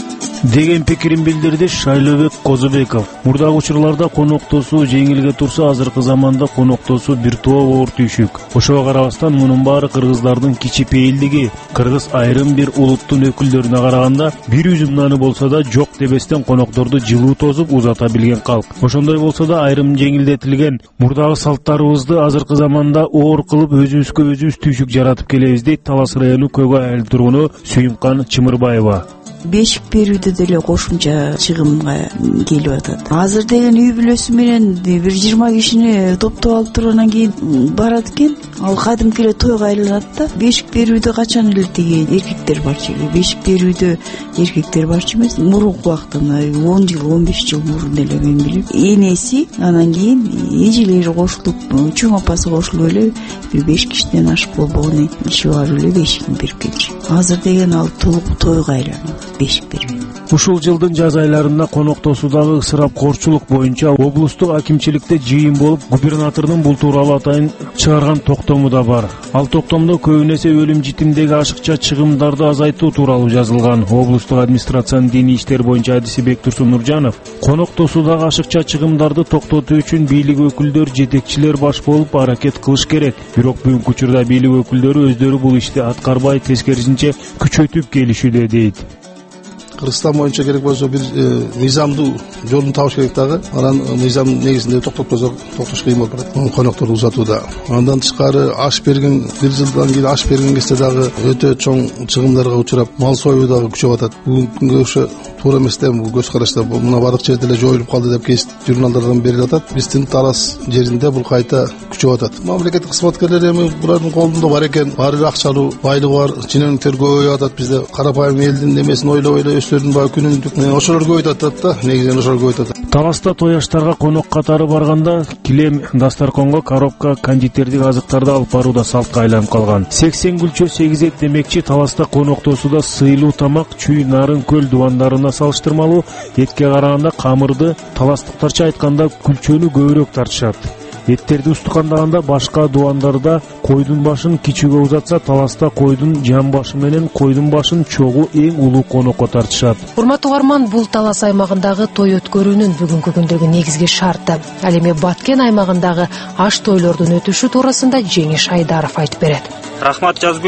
деген пикирин билдирди Шайлыбек Козубеков. Мурдагы учурларда конок тосуу жеңилге турса, азыркы заманда конок тосуу бир тоо оор түйшүк. Ошого карабастан мунун баары кыргыздардын кичипейилдиги. Кыргыз айрым бир улуттун өкүлдөрүнө караганда бир үзүм наны болсо да жок дебестен конокторду жылуу тосуп узата билген калк. Ошондой болсо да айрым жеңилдетилген. Мурдагы салттарыбызды азыркы заманда оор кылып өзүбүзгө өзүбүз түйшүк жаратып келебиз, дейт Талас району Көк айыл тургуну Сүйүмкан Чымырбаева. Бешик берүүдө деле кошумча чыгымга келип атат. Азыр деген үй бүлөсү менен бир жыйырма кишини топтоп алып тургандан кийин барат экен. Ал кадимки эле тойго айланат да. Бешик берүүдө качан эле тиги эркектер барчу. Бешик берүүдө эркектер барчу эмес. Мурунку убакта он жыл, он беш жыл мурун эле мен билем. Энеси, анан кийин эжелери кошулуп, чоң апасы кошулуп эле бир беш кишиден ашык болбогон иши барып эле бешикин берип келчү. Азыр деген ал тойго айланат. Бешик бербейт. Ушул жылдын жаз айларында конок тосуудагы ысырапкорчулук боюнча облустук акимчиликте жыйын болуп, губернатордун бул тууралуу атайын чыгарган токтому да бар. Ал токтомдо көбүн эсе өлүм житимдеги ашыкча чыгымдарды азайтуу тууралуу жазылган. Облустук администрациянын диний иштер боюнча адиси Бектурсун Нуржанов конок тосуудагы ашыкча чыгымдарды токтотуу үчүн бийлик өкүлдөр, жетекчилер баш болуп аракет кылыш керек. Бирок бүгүнкү учурда бийлик өкүлдөрү өздөрү бул ишти аткарбай, тескерисинче күчөтүп келишүүдө, дейт. Кыргызстан боюнча керек болсо бир мыйзамдуу жолун табыш керек дагы. Анан мыйзам негизинде токтотпосо токтош кыйын болуп барат конокторду узатууда. Андан тышкары аш берген, бир жылдан кийин аш берген кезде дагы өтө чоң чыгымдарга учурап, мал союу дагы күчөп атат. Бүгүнкү күнгө ошо туура эмес да, бул көз карашта. Мына бардык жерде эле жоюлуп калды деп кез журналдардан берилип атат. Биздин Талас жеринде бул кайта күчөп атат. Мамлекеттик кызматкерлер эми булардын колунда бар экен, баары акчалуу, байлыгы бар, чиновниктер көбөйүп атат. Бизде карапайым элдин немесин ойлой ойлой өстөрдүн баары күнүндүк ошолор көбөйүп атат да, негизинен ошолор көбөйүп атат. Таласта той аштарга конок катары барганда килем, дастарконго коробка, кондитердик азыктарды алып барууда салтка айланып калган. сексен күлчө сегизет демекчи Таласта конок тосууда сыйлуу тамак Чүй, Нарын, Көл дубандарына салыштырмалуу этке караганда камырды, таластыктарча айтканда күлчөнү көбүрөөк тартышат. Эттерди устукандаганда башка дубандарда койдун башын кичүүгө узатса, Таласта койдун жан башы менен койдун башын чогуу эң улуу конокко тартышат. Урматтуу угарман, бул Талас аймагындагы той өткөрүүнүн бүгүнкү күндөгү негизги шарты. Ал эми Баткен аймагындагы аш тойлордун өтүшү туурасында Жеңиш Айдаров айтып берет. Рахмат Жазгүл.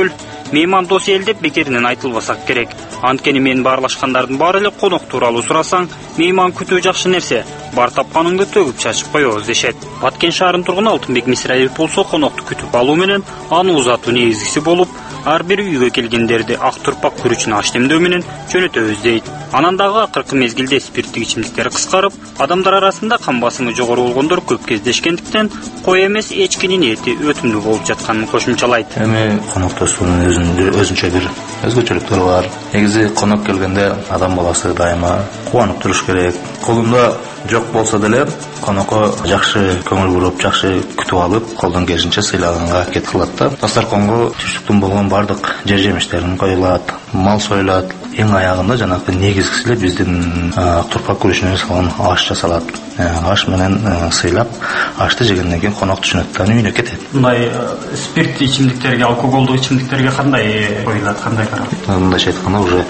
Мейман дос эл деп бекеринен айтылбасак керек. Анткени мен баарлашкандардын баары эле конок тууралуу сурасаң, мейман күтүү жакшы нерсе, бар тапканыңды төгүп чачып коебуз дешет. Баткен шаарынын тургуну Алтынбек Мисраев болсо, конокту күтүп алуу менен аны узатуу негизгиси болуп, ар бир үйгө келгендерди ак турпак күрүчүн аштемдөө менен жөнөтөбүз дейт. Анан дагы акыркы мезгилде спирттик ичимдиктер кыскарып, адамдар арасында кан басымы жогору болгондор көп кездешкендиктен, кой эмес эчкинин эти өтүмдүү болуп жатканын кошумчалайт. Эми коноктошуунун өзүндө өзүнчө бир өзгөчөлүктөрү бар. Негизи конок келгенде адам баласы дайыма кубанып туруш керек. Колунда жок болсо деле конокко жакшы көңүл буруп, жакшы күтүп алып, колдон келишинче сыйлаганга аракет кылат да. Дастарконго түштүктүн болгон бардык жер жемиштерин коюлат, мал союлат. Эң аягында жанагы негизгиси эле биздин турпак күрүчүнөн жасалган аш жасалат. Аш менен сыйлап, ашты жегенден кийин конок түшүнөт да, үйүнө кетет. Мындай спирт ичимдиктерге, алкоголдуу ичимдиктерге кандай коюлат, кандай каралат? Мындайча айтканда уже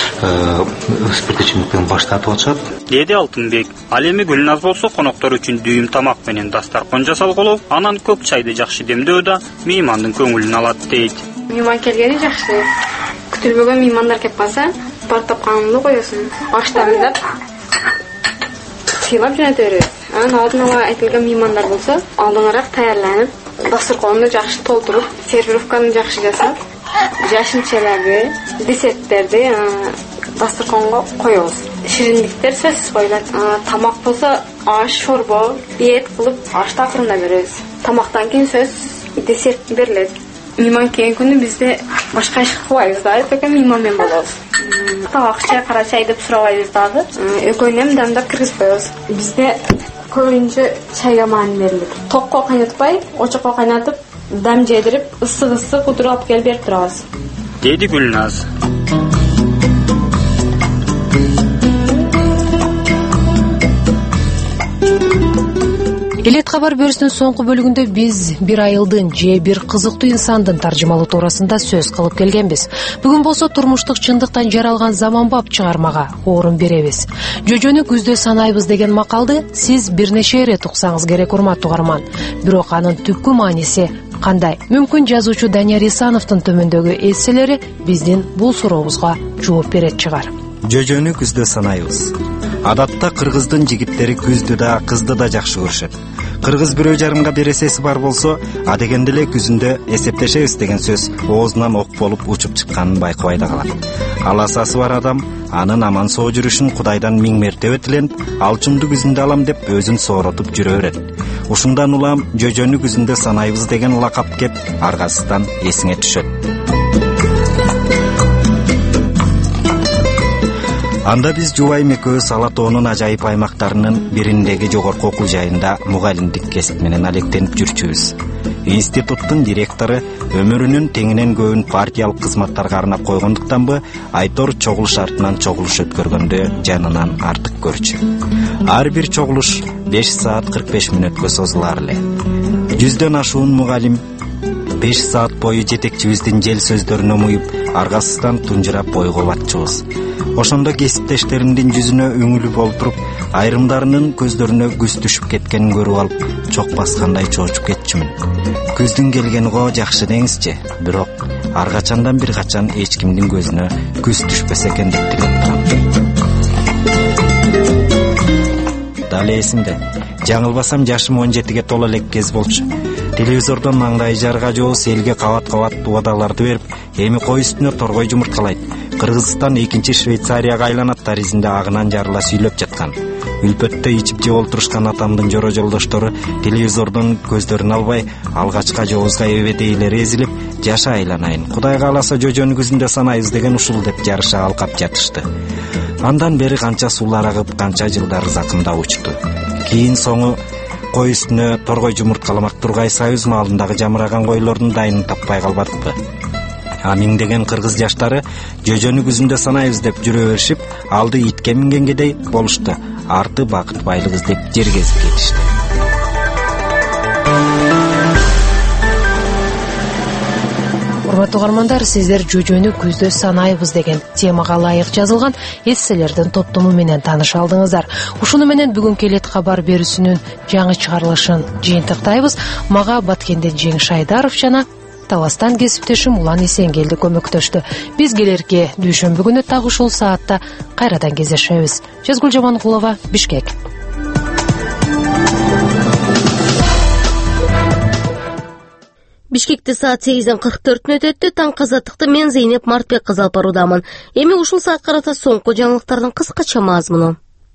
спирт ичимдиктен баш тартып атышат. Деди Алтынбек. Ал эми Гүлназ болсо коноктор үчүн дүйүм тамак менен дастаркон жасалголу, анан көк чайды жакшы демдөө да меймандын көңүлүн алат дейт. Мейман келгени жакшы. Күтүлбөгөн меймандар кеп калса, бар тапканыңды коесуң. Аштан деп сыйлап жөнөтө беребиз. Анан алдын ала айтылган меймандар болсо, алдыңараак даярданып, дастарконду жакшы толтуруп, сервировканы жакшы жасап, жашынчаларды, десерттерди дастарконго коебуз. Шириндиктер сөзсүз коюлат. Тамак болсо, аш, шорбо, ет кылып, ашты акырында беребиз. Тамактан кийин сөз десерт берилет. Мейман келген күнү бизде башка иш кылбайбыз да, эпеке мейман менен болобуз. Табак чай, кара чай деп сурабайбыз дагы. Экөөнү дамдап киргизип коебуз. Бизде көбүнчө чайга маани берилет. Токко кайнатпай, очокко кайнатып, дам жедирип, ысык-ысык утуруп алып келип берип турабыз. Деди Гүлназ. Элет кабар берүүсүнүн соңку бөлүгүндө биз бир айылдын же бир кызыктуу инсандын таржымалоо туурасында сөз кылып келгенбиз. Бүгүн болсо турмуштук чындыктан жаралган заманбап чыгармага орун беребиз. Жөжөнү күздө санайбыз деген макалды сиз бир нече ирет уксаңыз керек, урматтуу угарман. Бирок анын түпкү мааниси кандай? Мүмкүн жазуучу Данияр Исановдун төмөндөгү эсселери биздин бул сурообузга жооп берет чыгар. Жөжөнү күздө санайбыз. Адатта кыргыздын жигиттери күздү да, кызды да жакшы көрүшөт. Кыргыз бирөө жарымга бир эсеси бар болсо, адегенде эле күзүндө эсептешебиз деген сөз оозунан ок болуп учуп чыкканын байкабай да калат. Аласасы бар адам анын аман соо жүрүшүн Кудайдан миң мертебе тиленип, алчумду күзүндө алам деп өзүн сооротуп жүрө берет. Ушундан улам жөжөнү күзүндө санайбыз деген лакап кеп аргасыздан эсиңе түшөт. Анда биз жубайым экөөбүз Ала тоонун ажайып аймактарынын бириндеги жогорку окуу жайында мугалимдик кесип менен алектенип жүрчүбүз. Институттун директору өмүрүнүн теңинен көбүн партиялык кызматтарга арнап койгондуктанбы, Айтор чогулуш артынан чогулуш өткөргөндө жанынан артык көрчү. Ар бир чогулуш беш саат кырк беш мүнөткө созулар эле. Жүздөн ашуун мугалим беш саат бою жетекчибиздин жел сөздөрүнө муюп, аргасыздан тунжурап ойго батчубуз. Ошондо кесиптештеримдин жүзүнө үңүлүп олтуруп, айрымдарынын көздөрүнө күз түшүп кеткенин көрүп алып, чок баскандай чоочуп кетчүмүн. Күздүн келгени го жакшы деңизчи, бирок ар качандан бир качан эч кимдин көзүнө күз түшпөсө экен деп тилеп турам. Дали эсимде, жаңылбасам жашым он жетиге тола элек кез болчу. Телевизордон маңдай жарга жоос элге кабат-кабат убадаларды берип, эми кой үстүнө торгой жумурткалайт. Кыргызстан экинчи Швейцарияга айланат таризинде агынан жарыла сүйлөп жаткан. Үлпөттө ичип жеп олтурушкан атамдын жоро жолдоштору телевизордон көздөрүн албай, алгачка жоозга эбедейлери эзилип, жаша айланайын, Кудай кааласа жөжөнү күзүндө санайбыз деген ушул деп жарыша алкап жатышты. Андан бери канча суулар агып, канча жылдар закымда учту. Кийин соңу кой үстүнө торгой жумурткаламак Тургай Союз маалындагы жамыраган койлордун дайынын таппай калбадыкпы? А миңдеген кыргыз жаштары жөжөнү күзүндө санайбыз деп жүрө беришип, алды итке мингенгедей болушту. Арты бакыт байлык издеп жер кезип кетишти. Урматтуу угармандар, сиздер жөжөнү күздө санайбыз деген темага ылайык жазылган эсселердин топтому менен тааныша алдыңыздар. Ушуну менен бүгүнкү элет кабар берүүсүнүн жаңы чыгарылышын жыйынтыктайбыз. Мага Баткенден Жеңиш Айдаров жана каттабастан кесиптешим Улан Эсенгелди көмөктөштү. Биз келерки дүйшөмбү күнү так ушул саатта кайрадан кездешебиз. Жезгүл Жамангулова, Бишкек. Бишкекте саат сегизден кырк төрттүн өтөттү. Таң казаттыкты мен Зейнеп Мартбек кызы алып баруудамын. Эми ушул саат карата соңку жаңылыктардын кыскача мазмуну.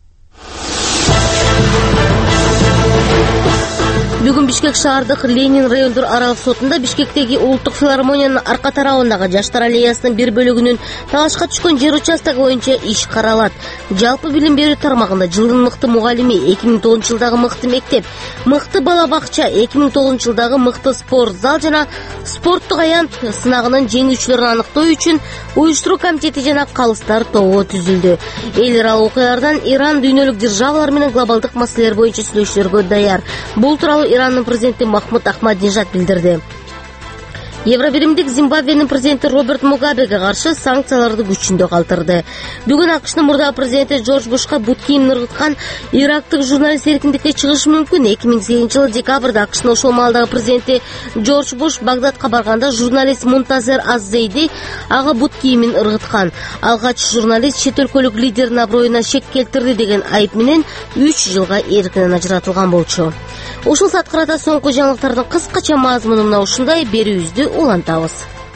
Бүгүн Бишкек шаардык Ленин райондур аралык сотунда Бишкектеги Улуттук филармониянын арка тарабындагы Жаштар аллеясынын бир бөлүгүнүн талашка түшкөн жер участогу боюнча иш каралат. Жалпы билим берүү тармагында жылдын мыкты мугалими, эки миң тогузунчу жылдагы мыкты мектеп, мыкты бала бакча, эки миң тогузунчу жылдагы мыкты спорт зал жана спорттук аянт сынагынын жеңүүчүлөрүн аныктоо үчүн уюштуруу комитети жана калыстар тобу түзүлдү. Эл аралык окуялардан Иран дүйнөлүк державалар менен глобалдык маселелер боюнча сүйлөшүүлөргө даяр. Бул тууралуу Иранның президенти Махмуд Ахмадинежад билдирди. Евробиримдик Зимбабвенин президенти Роберт Мугабеге каршы санкцияларды күчүндө калтырды. Бүгүн АКШнын мурдагы президенти Джордж Бушка бут кийимин ыргыткан ирактык журналист эркиндикке чыгышы мүмкүн. эки миң сегизинчи жылы декабрда АКШнын ошол маалдагы президенти Джордж Буш Багдадка барганда журналист Мунтазер Аз-Зейди ага бут кийимин ыргыткан. Алгач журналист чет өлкөлүк лидердин аброюна шек келтирди деген айып менен үч жылга эркинен ажыратылган болчу. Ушул саат карата соңку жаңылыктардын кыскача мазмуну мына ушундай. Берүүбүздү улантабыз.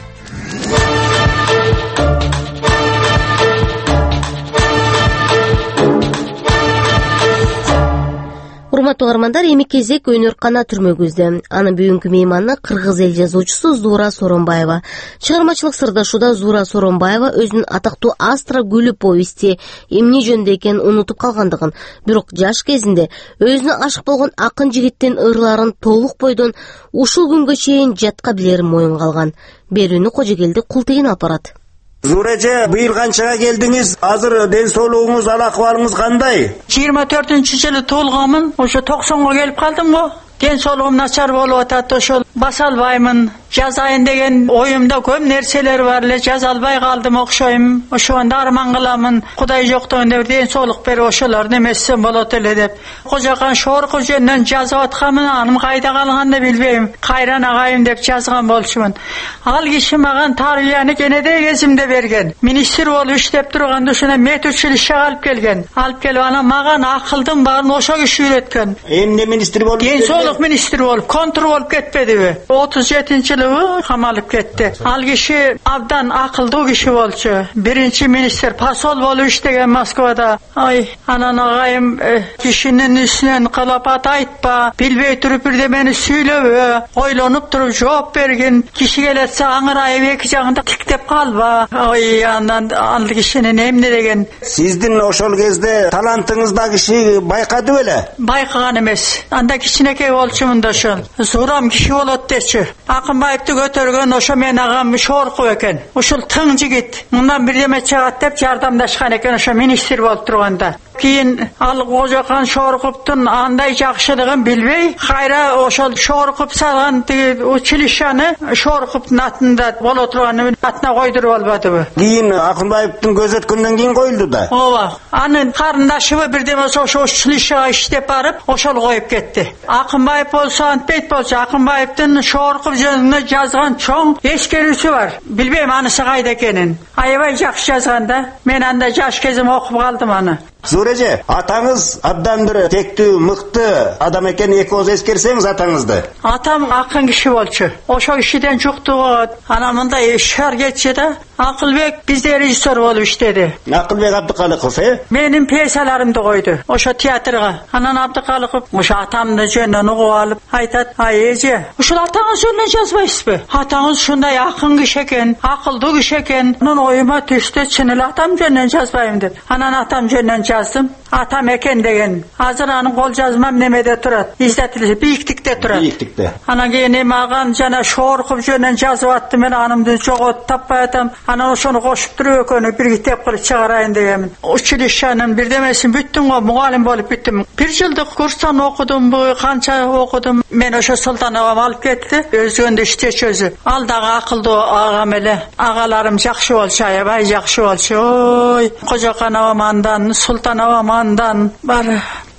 Урматтуу угармандар, эми кезек өнөр кана түрмөгүздө. Анын бүгүнкү мейманы кыргыз эл жазуучусу Зуура Соронбаева. Чыгармачылык сырдашууда Зуура Соронбаева өзүнүн атактуу Астра гүлү повести эмне жөнүндө экенин унутуп калгандыгын, бирок жаш кезинде өзүнө ашык болгон акын жигиттин ырларын толук бойдон ушул күнгө чейин жатка билерин моюнга алган. Берүүнү Кожогелди Култыйын алып барат. Зуура эже, быйыл канчага келдиңиз? Азыр ден соолугуңуз, ал акыбалыңыз кандай? жыйырма төртүнчү жылы туулганмын. Ошо токсонго келип калдым го. Ден соолугум начар болуп атат, ошол баса албаймын. Жазайын деген оюмда көп нерселер бар эле, жаза албай калдым окшойм. Ошондо арман кыламын, Кудай жоктогунда ден соолук берип ошолордун эмесем болот эле деп. Кожокан Шорков жөнүнөн жазып атканмын, анын кайда калганын билбейм. Кайран агайым деп жазган болчумун. Ал киши мага тарбияны кенедей кезимде берген. Министр болуп иштеп турганда ушуна мет училищеге алып келген. Алып келип анан мага акылдын баарын ошо киши үйрөткөн. Эмне министр болуп? Ден соолук министри болуп, контр болуп кетпедиби? отуз жетинчи жылы камалып кетти. Ал киши абдан акылдуу киши болчу. Биринчи министр посол болуп иштеген Москвада. Ай, анан агайым кишинин үстүнөн кылапат айтпа, билбей туруп бирдемени сүйлөбө, ойлонуп туруп жооп бергин. Киши келетсе аңырайып эки жагында тиктеп калба. Ой, анан ал кишинин эмне деген. Сиздин ошол кезде талантыңызда киши байкады беле? Байкаган эмес. Анда кичинекей болчумун да ошол. Зурам киши болот дечи. Акынбаевди көтөргөн ошо мен агам Шорков экен. Ушул тың жигит. Мындан бирдеме чыгат деп жардамдашкан экен ошо министр болуп турганда. Кийин ал Кожокан Шорковдун андай жакшылыгын билбей, кайра ошол Шорков салган тиги училищаны Шорковдун атында боло турганын атына койдуруп албадыбы? Кийин Акынбаевдин көзөткөндөн кийин коюлду да. Ооба. Анын карындашыбы бирдеме ошо училищеге иштеп барып, ошол коюп кетти. Акынбаев болсо антпейт болчу. Акынбаевдин Шорков жөнүндө жазган чоң эскерүүсү бар. Билбейм анысы кайда экенин. Аябай жакшы жазган да. Мен анда жаш кезим окуп калдым аны. Зуура эже, атаңыз абдан бир тектүү, мыкты адам экен, эки ооз эскерсеңиз атаңызды. Атам акын киши болчу. Ошо кишиден жуктугу анан мындай шаар кетчи да. Акылбек бизде режиссер болуп иштеди. Акылбек Абдыкалыков, э? Менин пьесаларымды койду ошо театрга. Анан Абдыкалыков ошо атамды жөнүнөн угуп алып айтат: "Ай эже, ушул атаңыз жөнүнөн жазбайсызбы? Атаңыз ушундай акын киши экен, акылдуу киши экен. Анан оюма түштү, чын эле атам жөнүнөн жазбайм" деп. Анан атам жөнүнөн жаздым. Атам экен деген. Азыр анын кол жазмам немеде турат. Издательство Бийиктикте турат. Бийиктикте. Анан кийин эми аган жана Шорков жөнүнөн жазып аттым, мен анымды жоготуп таппай атам. Анан ошону кошуп туруп экөөнү бир китеп кылып чыгарайын дегенмин. Училищанын бирдемесин бүттүм го, мугалим болуп бүттүм. Бир жылдык курстан окудумбу, канча окудум. Мен ошо Султан агам алып кетти. Өзгөндө иштечү өзү. Ал дагы акылдуу агам эле. Агаларым жакшы болчу, аябай жакшы болчу. Ой, Кожокан агам андан, Султан агам андан бар.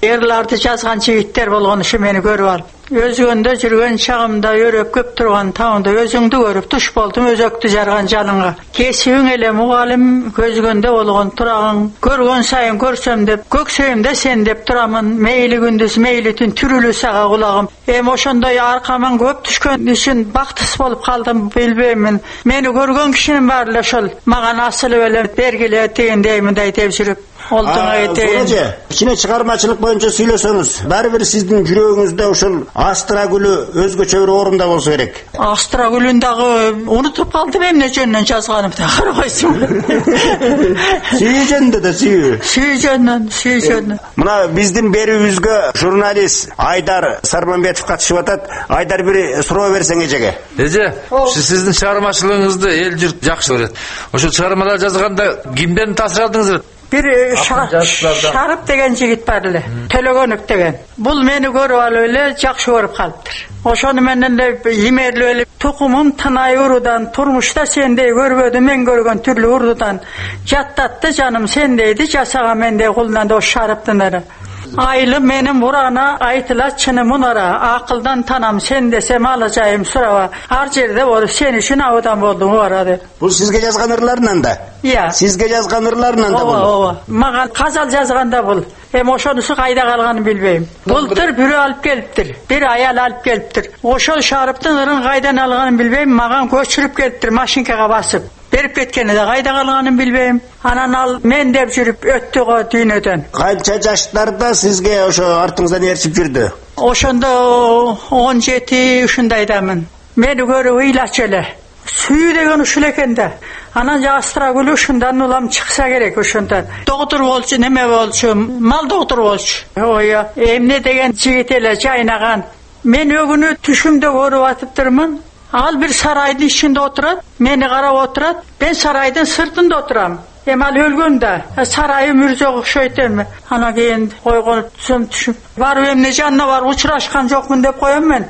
Eрларды жазган жигиттер болгон ушу мени көрүп алып, өзгөндө жүргөн чагымда өрөп көп турган таңда өзүңдү көрүп туш болдум өзөктү жарган жаныңа. Кесибиң эле мугалим, көзгөндө болгон турагың, көргөн сайын көрсөм деп, көксөйүмдө сен деп турамын. Мейли күндүз, мейли түн түрүлү сага кулагым. Эми ошондой аркаман көп түшкөн үчүн бактысыз болуп калдым, билбеймин. Мени көргөн кишинин баары эле ошол мага асылып эле бергиле дегендей мындай деп жүрүп. Зураже, кичине чыгармачылык боюнча сүйлөсөңүз, баары бир сиздин жүрөгүңүздө ошол Астра гүлү өзгөчө бир орунда болсо керек. Астра гүлүн дагы унутуп калдым, эмне жөнүнөн жазганымды карабайсың. Сүйүү жөнүндө да сүйүү. Сүйүү жөнүнөн, сүйүү жөнүнөн. Мына биздин берүүбүзгө журналист Айдар Сарманбетов катышып атат. Айдар бир суроо берсең эжеге. Эже, сиздин чыгармачылыгыңызды эл журт жакшы көрөт. Ошо чыгармалар жазганда кимден таасир алдыңыз? Bir Şarıp деген жигит бар эле, Төлөгөнүк деген. Бул мени көрүп алып эле жакшы көрүп калыптыр. Ошону менен эле имерлеп эле тукумум тынай урудан, турмушта сендей көрбөдүм мен көргөн түрлүү урудан. Жаттатты жаным сендейди, жасаган мендей кулунан да Шарыптын эле. Айlı menim burana aytıla çını munara, akıldan tanam sen desem alacağım surava. Har jerde bolup sen üçün avudan boldum orada. Bu sizge yazgan ırlarından da? Ya. Sizge yazgan ırlarından da bu? Ova, ova. Magan kazal yazganda bul. Hem oşonusu kayda kalganı bilbeyim. Bultur biri alıp geliptir. Bir ayal alıp geliptir. Oşol Şarıptın ırın kaydan alganı bilbeyim. Magan köçürüp geliptir maşinkaga basıp. Berip ketkeni de kayda kalganын bilbeyim. Anan al men dep жүрүп öttü o dünyeden. Kança yaşlarda sizge oşo artыңızdan erişip жүрdü? Oşonda on жети ушундайдамын. Meni görüp ilaç ele. Suyu degen uşul ekende. Anan Astra gülü uşundan ulam çıksa gerek uşundan. Doktor bolçu, neme bolçu, mal doktor bolçu. Oya, emne degen jigit ele jaynagan. Men ögünü tüşümde görüp atıptırmın. Al bir sarayın içinde oturat, meni qarap oturat, ben sarayın sırtında oturam. Emal ölgönde, sarayı mürze okşaytım. Ana keyin koygon tüşüm tüşüm. Var emne janna var, uçuraşkan jokmun dep koyam men.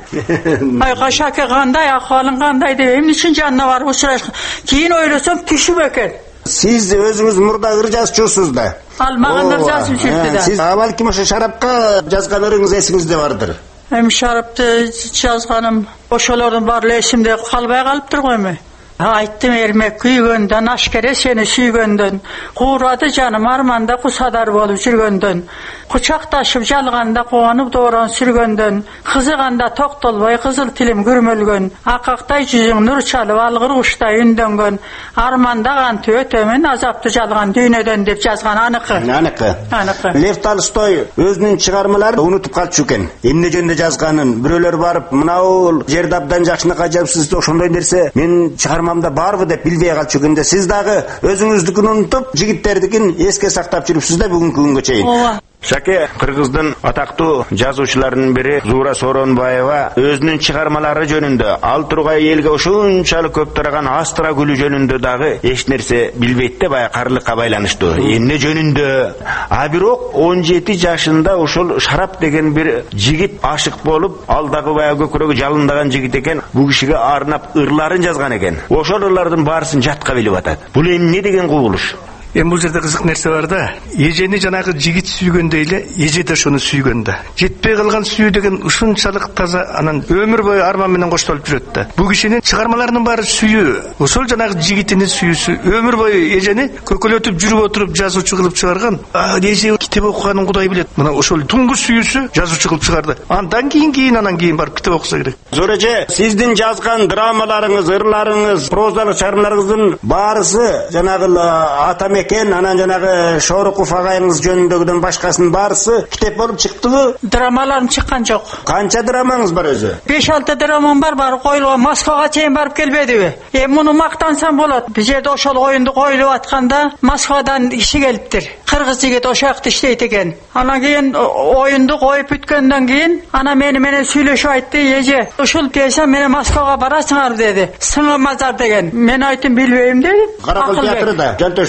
Ay kaşake kanday, ahvalın kanday dep, emne için janna var, uçuraşkan. Keyin oylosam tüşüp eken. Siz özünüz murda ır жазчусуз да. Al mağan ır жазып жүрдү да. Siz balkim oşo Şarapka жазган ырыңыз esingizde vardır. Hem Şaraptı жазганım, oşolordun barlı esimde kalbay kalıptır koyma. Ayttım ermek küygönden, aşkere seni süygönden, kuğradı canım armanda kusadar bolup жүрgönden, kuçaktaşıp jalganda kuanıp doğran sürgönden, kızıganda toktolbay kızıl tilim gürmölgön, akakтай жүзүң nur çalıp algır kuştay ündengön, armanda kantı ötömün azaptı jalgan düyneden dep жазган anıkı. Anıkı. Anıkı. Lev Tolstoy özünün çıgarmalarını unutup kalçı eken. Emne jönde жазганын, biröler barıp, mınau жерди абдан жакшынакай жазыпсыз ошондой нерсе, men çıgarmamda barбы деп билбей калчу экенде. Сиз дагы өзүңүздүкүн унутуп, жигиттердикин эске сактап жүрүпсүз да бүгүнкү күнгө чейин. Ооба. Шаке, Кыргыздын атактуу жазуучуларынын бири Зура Соронбаева өзүнүн чыгармалары жөнүндө, ал тургай элге ушунчалык көп тараган Астра гүлү жөнүндө дагы эч нерсе билбейт да, бая карлыкка байланыштуу. Эмне жөнүндө? А бирок он жети жашында ошол Шарап деген бир жигит ашык болуп, ал дагы бая көкүрөгү жалындаган жигит экен, бул кишиге арнап ырларын жазган экен. Ошол ырлардын баарысын жатка билип атат. Бул эмне деген кубулуш? Эми бул жерде кызык нерсе бар да. Эжени жанагы жигит сүйгөндөй эле, эже да ошону сүйгөн да. Жетпей калган сүйүү деген ушунчалык таза, анан өмүр бою арман менен коштолуп жүрөт да. Бул кишинин чыгармаларынын баары сүйүү. Ошол жанагы жигитинин сүйүүсү, өмүр бою эжени көкөлөтүп жүрүп отуруп жазуучу кылып чыгарган. А эже китеп окуганын Кудай билет. Мына ошол туңгуч сүйүүсү жазуучу кылып чыгарды. Андан кийин кийин анан кийин барып китеп окуса керек. Зореже, сиздин жазган драмаларыңыз, ырларыңыз, прозалык чыгармаларыңыздын баарысы жанагы атам экен, анан жанагы Шоруков агайыңыз жөнүндөгүдөн башкасынын баарысы китеп болуп чыктыбы? Драмаларым чыккан жок. Канча драмаңыз бар өзү? беш алты драмам бар, барып коюлган. Москвага чейин барып келбедиби? Эми муну мактансам болот. Бул жерде ошол оюнду коюлуп атканда Москвадан киши келиптир. Кыргыз жигит ошол жакта иштейт экен. Анан кийин оюнду коюп бүткөндөн кийин ана мени менен сүйлөшүп айтты, "Эже, ушул пьеса менен Москвага барасыңар" деди. Сыңы Мазар деген. Мен айттым, билбейм дедим. Каракөл театры да, Жантөш театры.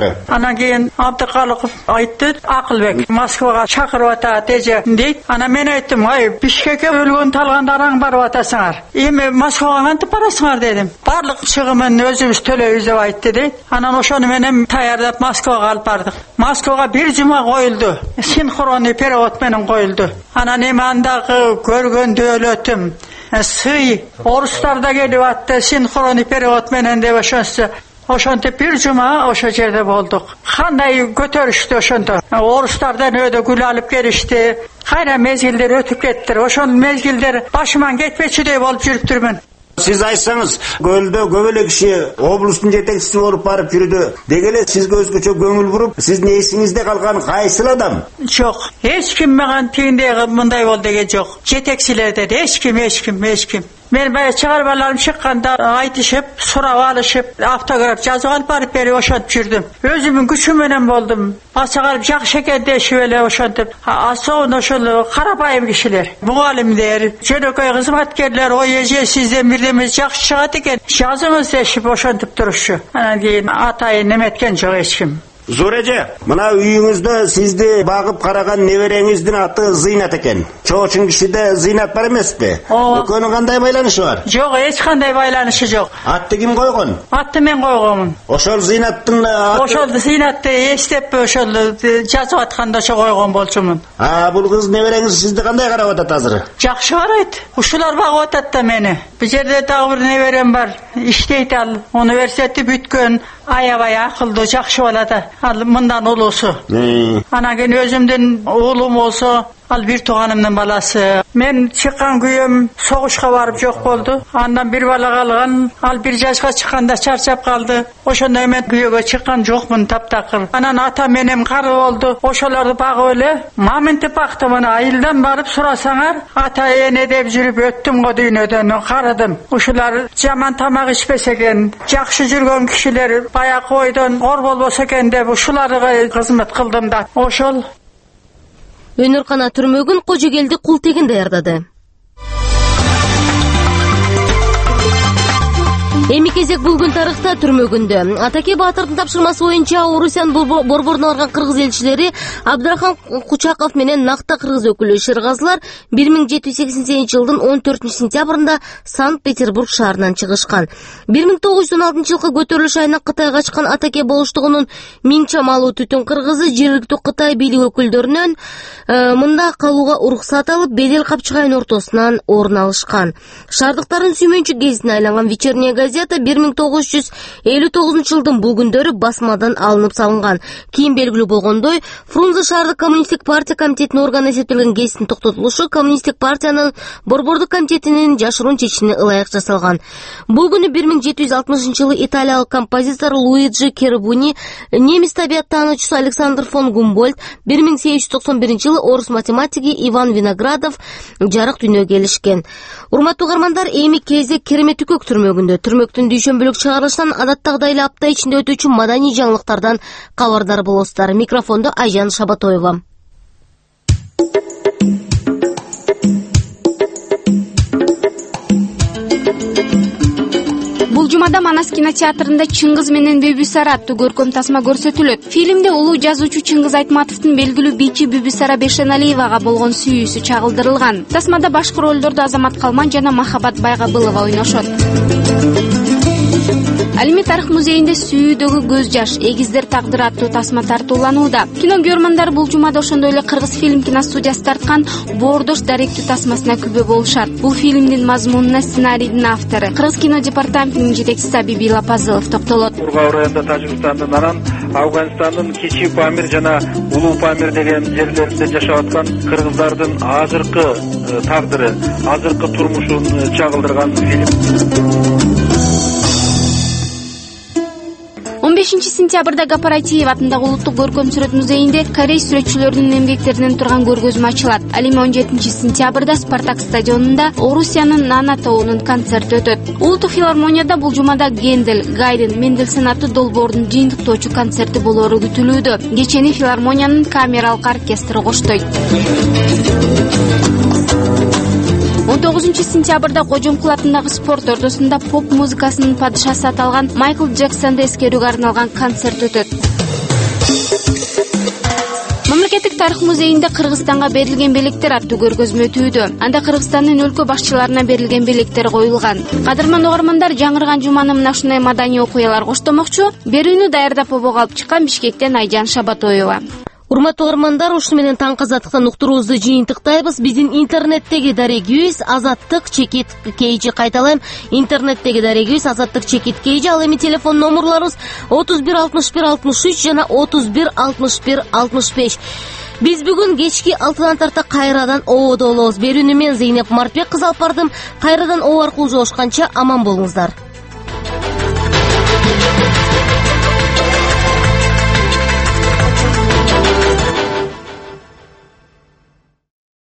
Ага. Анан кийин Абдыкалыков айтты, Акылбек Москвага чакырып атат эже дейт. Анан мен айттым, ай Бишкекке өлгөн талгандараң барып атасыңар. Эми Москвага кантип барасыңар дедим. Барлык чыгымын өзүбүз төлөйбүз деп айтты дейт. Анан ошону менен даярдап Москвага алып бардык. Москвага бир жума коюлду. Синхронный перевод менен коюлду. Анан эми андагы көргөн дөөлөтүм, сый, орустар да келип атты, синхронный перевод менен деп ошонсу. Ошонтип бир жума ошо жерде болдук. Кандай көтөрүштү ошондо. Орустардан өйдө гүл алып келишти. Кайра мезгилдер өтүп кеттир. Ошол мезгилдер башыман кетпечүдөй болуп жүрүптүрмүн. Сиз айтсаңыз, көлдө көп эле киши облустун жетекчиси болуп барып жүрдү. Дегеле сизге өзгөчө көңүл буруп, сиздин эсиңизде калган кайсыл адам? Жок. Эч ким мага тигиндей мындай бол деген жок. Жетекчилерде эч ким, эч ким, эч ким. Мен бая чыгармаларым чыкканда айтышып, сурап алышып, автограф жазып алып барып берип ошентип жүрдүм. Өзүмдүн күчүм менен болдум. Башкалар жакшы экен дешип эле ошентип. Асоон ошол карапайым кишилер, мугалимдер, жөнөкөй кызматкерлер, ой эже сизден бирдеме жакшы чыгат экен, жазыңыз дешип ошентип турушчу. Анан кийин атайын эметкен жок эч ким. Зор эже, мына үйүңүздө сизди багып караган небереңиздин аты Зыйнат экен. Чоочун кишиде Зыйнат бар эмеспи? Экөөнүн кандай байланышы бар? Жок, эч кандай байланышы жок. Атты ким койгон? Атты мен койгонмун. Ошол Зыйнаттын аты... Ошол Зыйнатты эстеп ошол жазып атканда ошо койгон болчумун. А, бул кыз небереңиз сизди кандай карап атат азыр? Жакшы карайт. Ушулар багып атат да мени. Бул жерде дагы бир неберем бар. Иштейт ал. Университетти бүткөн, аябай акылдуу, жакшы бала да. Ал мындан улуусу. Анан кийин өзүмдүн уулум болсо, ал бир тууганымдын баласы. Мен чыккан күйөөм согушка барып жок болду. Андан бир бала калган, ал бир жашка чыкканда чарчап калды. Ошондой мен күйөөгө чыккан жокмун таптакыр. Анан ата менем кары болду. Ошолорду багып эле маминтип бактым. Ана айылдан барып сурасаңар, ата эне деп жүрүп өттүм го дүйнөдөн, карыдым. Ушулар жаман тамак ичпесе экен, жакшы жүргөн кишилер баягы ойдон ор болбосо экен деп ушуларга кызмат кылдым да. Ошол Өнөркана түрмөгүн Кожогелди Култегин даярдады. Эми кезек бүгүн тарыхта түрмөгүндө. Атаке Баатырдын тапшырмасы боюнча Орусиянын борборуна барган кыргыз элчилери Абдрахман Кучаков менен накта кыргыз өкүлү Шергазылар бир миң жети жүз сексен сегизинчи жылдын он төртүнчү сентябрында Санкт-Петербург шаарынан чыгышкан. бир миң тогуз жүз он алтынчы жылкы көтөрүлүш айынан Кытайга качкан Атаке болуштугунун миң чамалуу түтүн кыргызы жергиликтүү Кытай бийлик өкүлдөрүнөн мында калууга уруксат алып, Бедел Капчыгайын ортосунан орун алышкан. Шаардыктардын сүймөнчү гезитине айланган Вечерняя газета бир миң тогуз жүз элүү тогузунчу жылдын бул күндөрү басмадан алынып салынган. Кийин белгилүү болгондой, Фрунзе шаардык коммунисттик партия комитетинин органы эсептелген гезиттин токтотулушу коммунисттик партиянын борбордук комитетинин жашыруун чечишине ылайык жасалган. Бул күнү бир миң жети жүз алтымышынчы жылы италиялык композитор Луиджи Кербуни, немис табиаттануучусу Александр фон Гумбольдт, бир миң сегиз жүз токсон биринчи жылы орус математиги Иван Виноградов жарык дүйнөгө келишкен. Урматтуу угармандар, эми кезек Керемет Үкөк түрмөгүндө. Түрмөктүн дүйшөмбүлүк чыгарылышынан адаттагыдай эле апта ичинде өтүүчү маданий жаңылыктардан кабардар болосуздар. Микрофондо Айжан Шабатоева. Бул жумада Манас кинотеатрында Чыңгыз менен Бүбүсара аттуу көркөм тасма көрсөтүлөт. Фильмде улуу жазуучу Чыңгыз Айтматовдун белгилүү бийчи Бүбүсара Бешеналиевага болгон сүйүүсү чагылдырылган. Тасмада башкы ролдорду Азамат Калман жана Махабат Байгабылова ойношот. Алимий тарых музейинде сүйүүдөгү көз жаш, эгиздер тагдыры аттуу тасма тартууланууда. Кино көрмандар бул жумада ошондой эле Кыргыз фильм киностудиясы тарткан Боордош даректүү тасмасына күбө болушат. Бул фильмдин мазмунуна сценарийдин автору, Кыргыз кино департаментинин жетекчиси Абиби Лапазылов токтолот. Ургау районунда Тажикстандын, анан Афганистандын Кичи Памир жана Улуу Памир деген жерлеринде жашап аткан кыргыздардын азыркы тагдыры, азыркы турмушун чагылдырган фильм. он бешинчи сентябрда Гапарайтиев атындагы улуттук көркөм сүрөт музейинде Корей сүрөтчүлөрүнүн эмгектеринен турган көргөзмө ачылат. Ал эми он жетинчи сентябрда Спартак стадионунда Орусиянын Нана тобунун концерти өтөт. Улуттук филармонияда бул жумада Гендель, Гайден, Мендельсон аттуу долбоордун жыйынтыктоочу концерти болоору күтүлүүдө. Кечени филармониянын камералык оркестри коштойт. он тогузунчу сентябрда Кожомкул атындагы спорт ордосунда поп музыкасынын падышасы аталган Майкл Джексонду эскерүүгө арналган концерт өтөт. Мамлекеттик тарых музейинде Кыргызстанга берилген белектер аттуу көргөзмө өтүүдө. Анда Кыргызстандын өлкө башчыларына берилген белектер коюлган. Кадырман угармандар, жаңырган жуманы мына ушундай маданий окуялар коштомокчу. Берүүнү даярдап обого алып чыккан Бишкектен Айжан Шабатоева. Урматтуу угармандар, ушуну менен таңкы азаттыктан уктуруубузду жыйынтыктайбыз. Биздин интернеттеги дарегибиз азаттык чекит кейжи, кайталайм, интернеттеги дарегибиз азаттык чекит кейжи. Ал эми телефон номерлорубуз отуз бир алтымыш бир алтымыш үч жана отуз бир алтымыш бир алтымыш беш. Биз бүгүн кечки алтыдан тарта кайрадан ободо болобуз. Берүүнү мен Зейнеп Мартбек кызы алып бардым. Кайрадан оо аркылуу жолугушканча аман болуңуздар.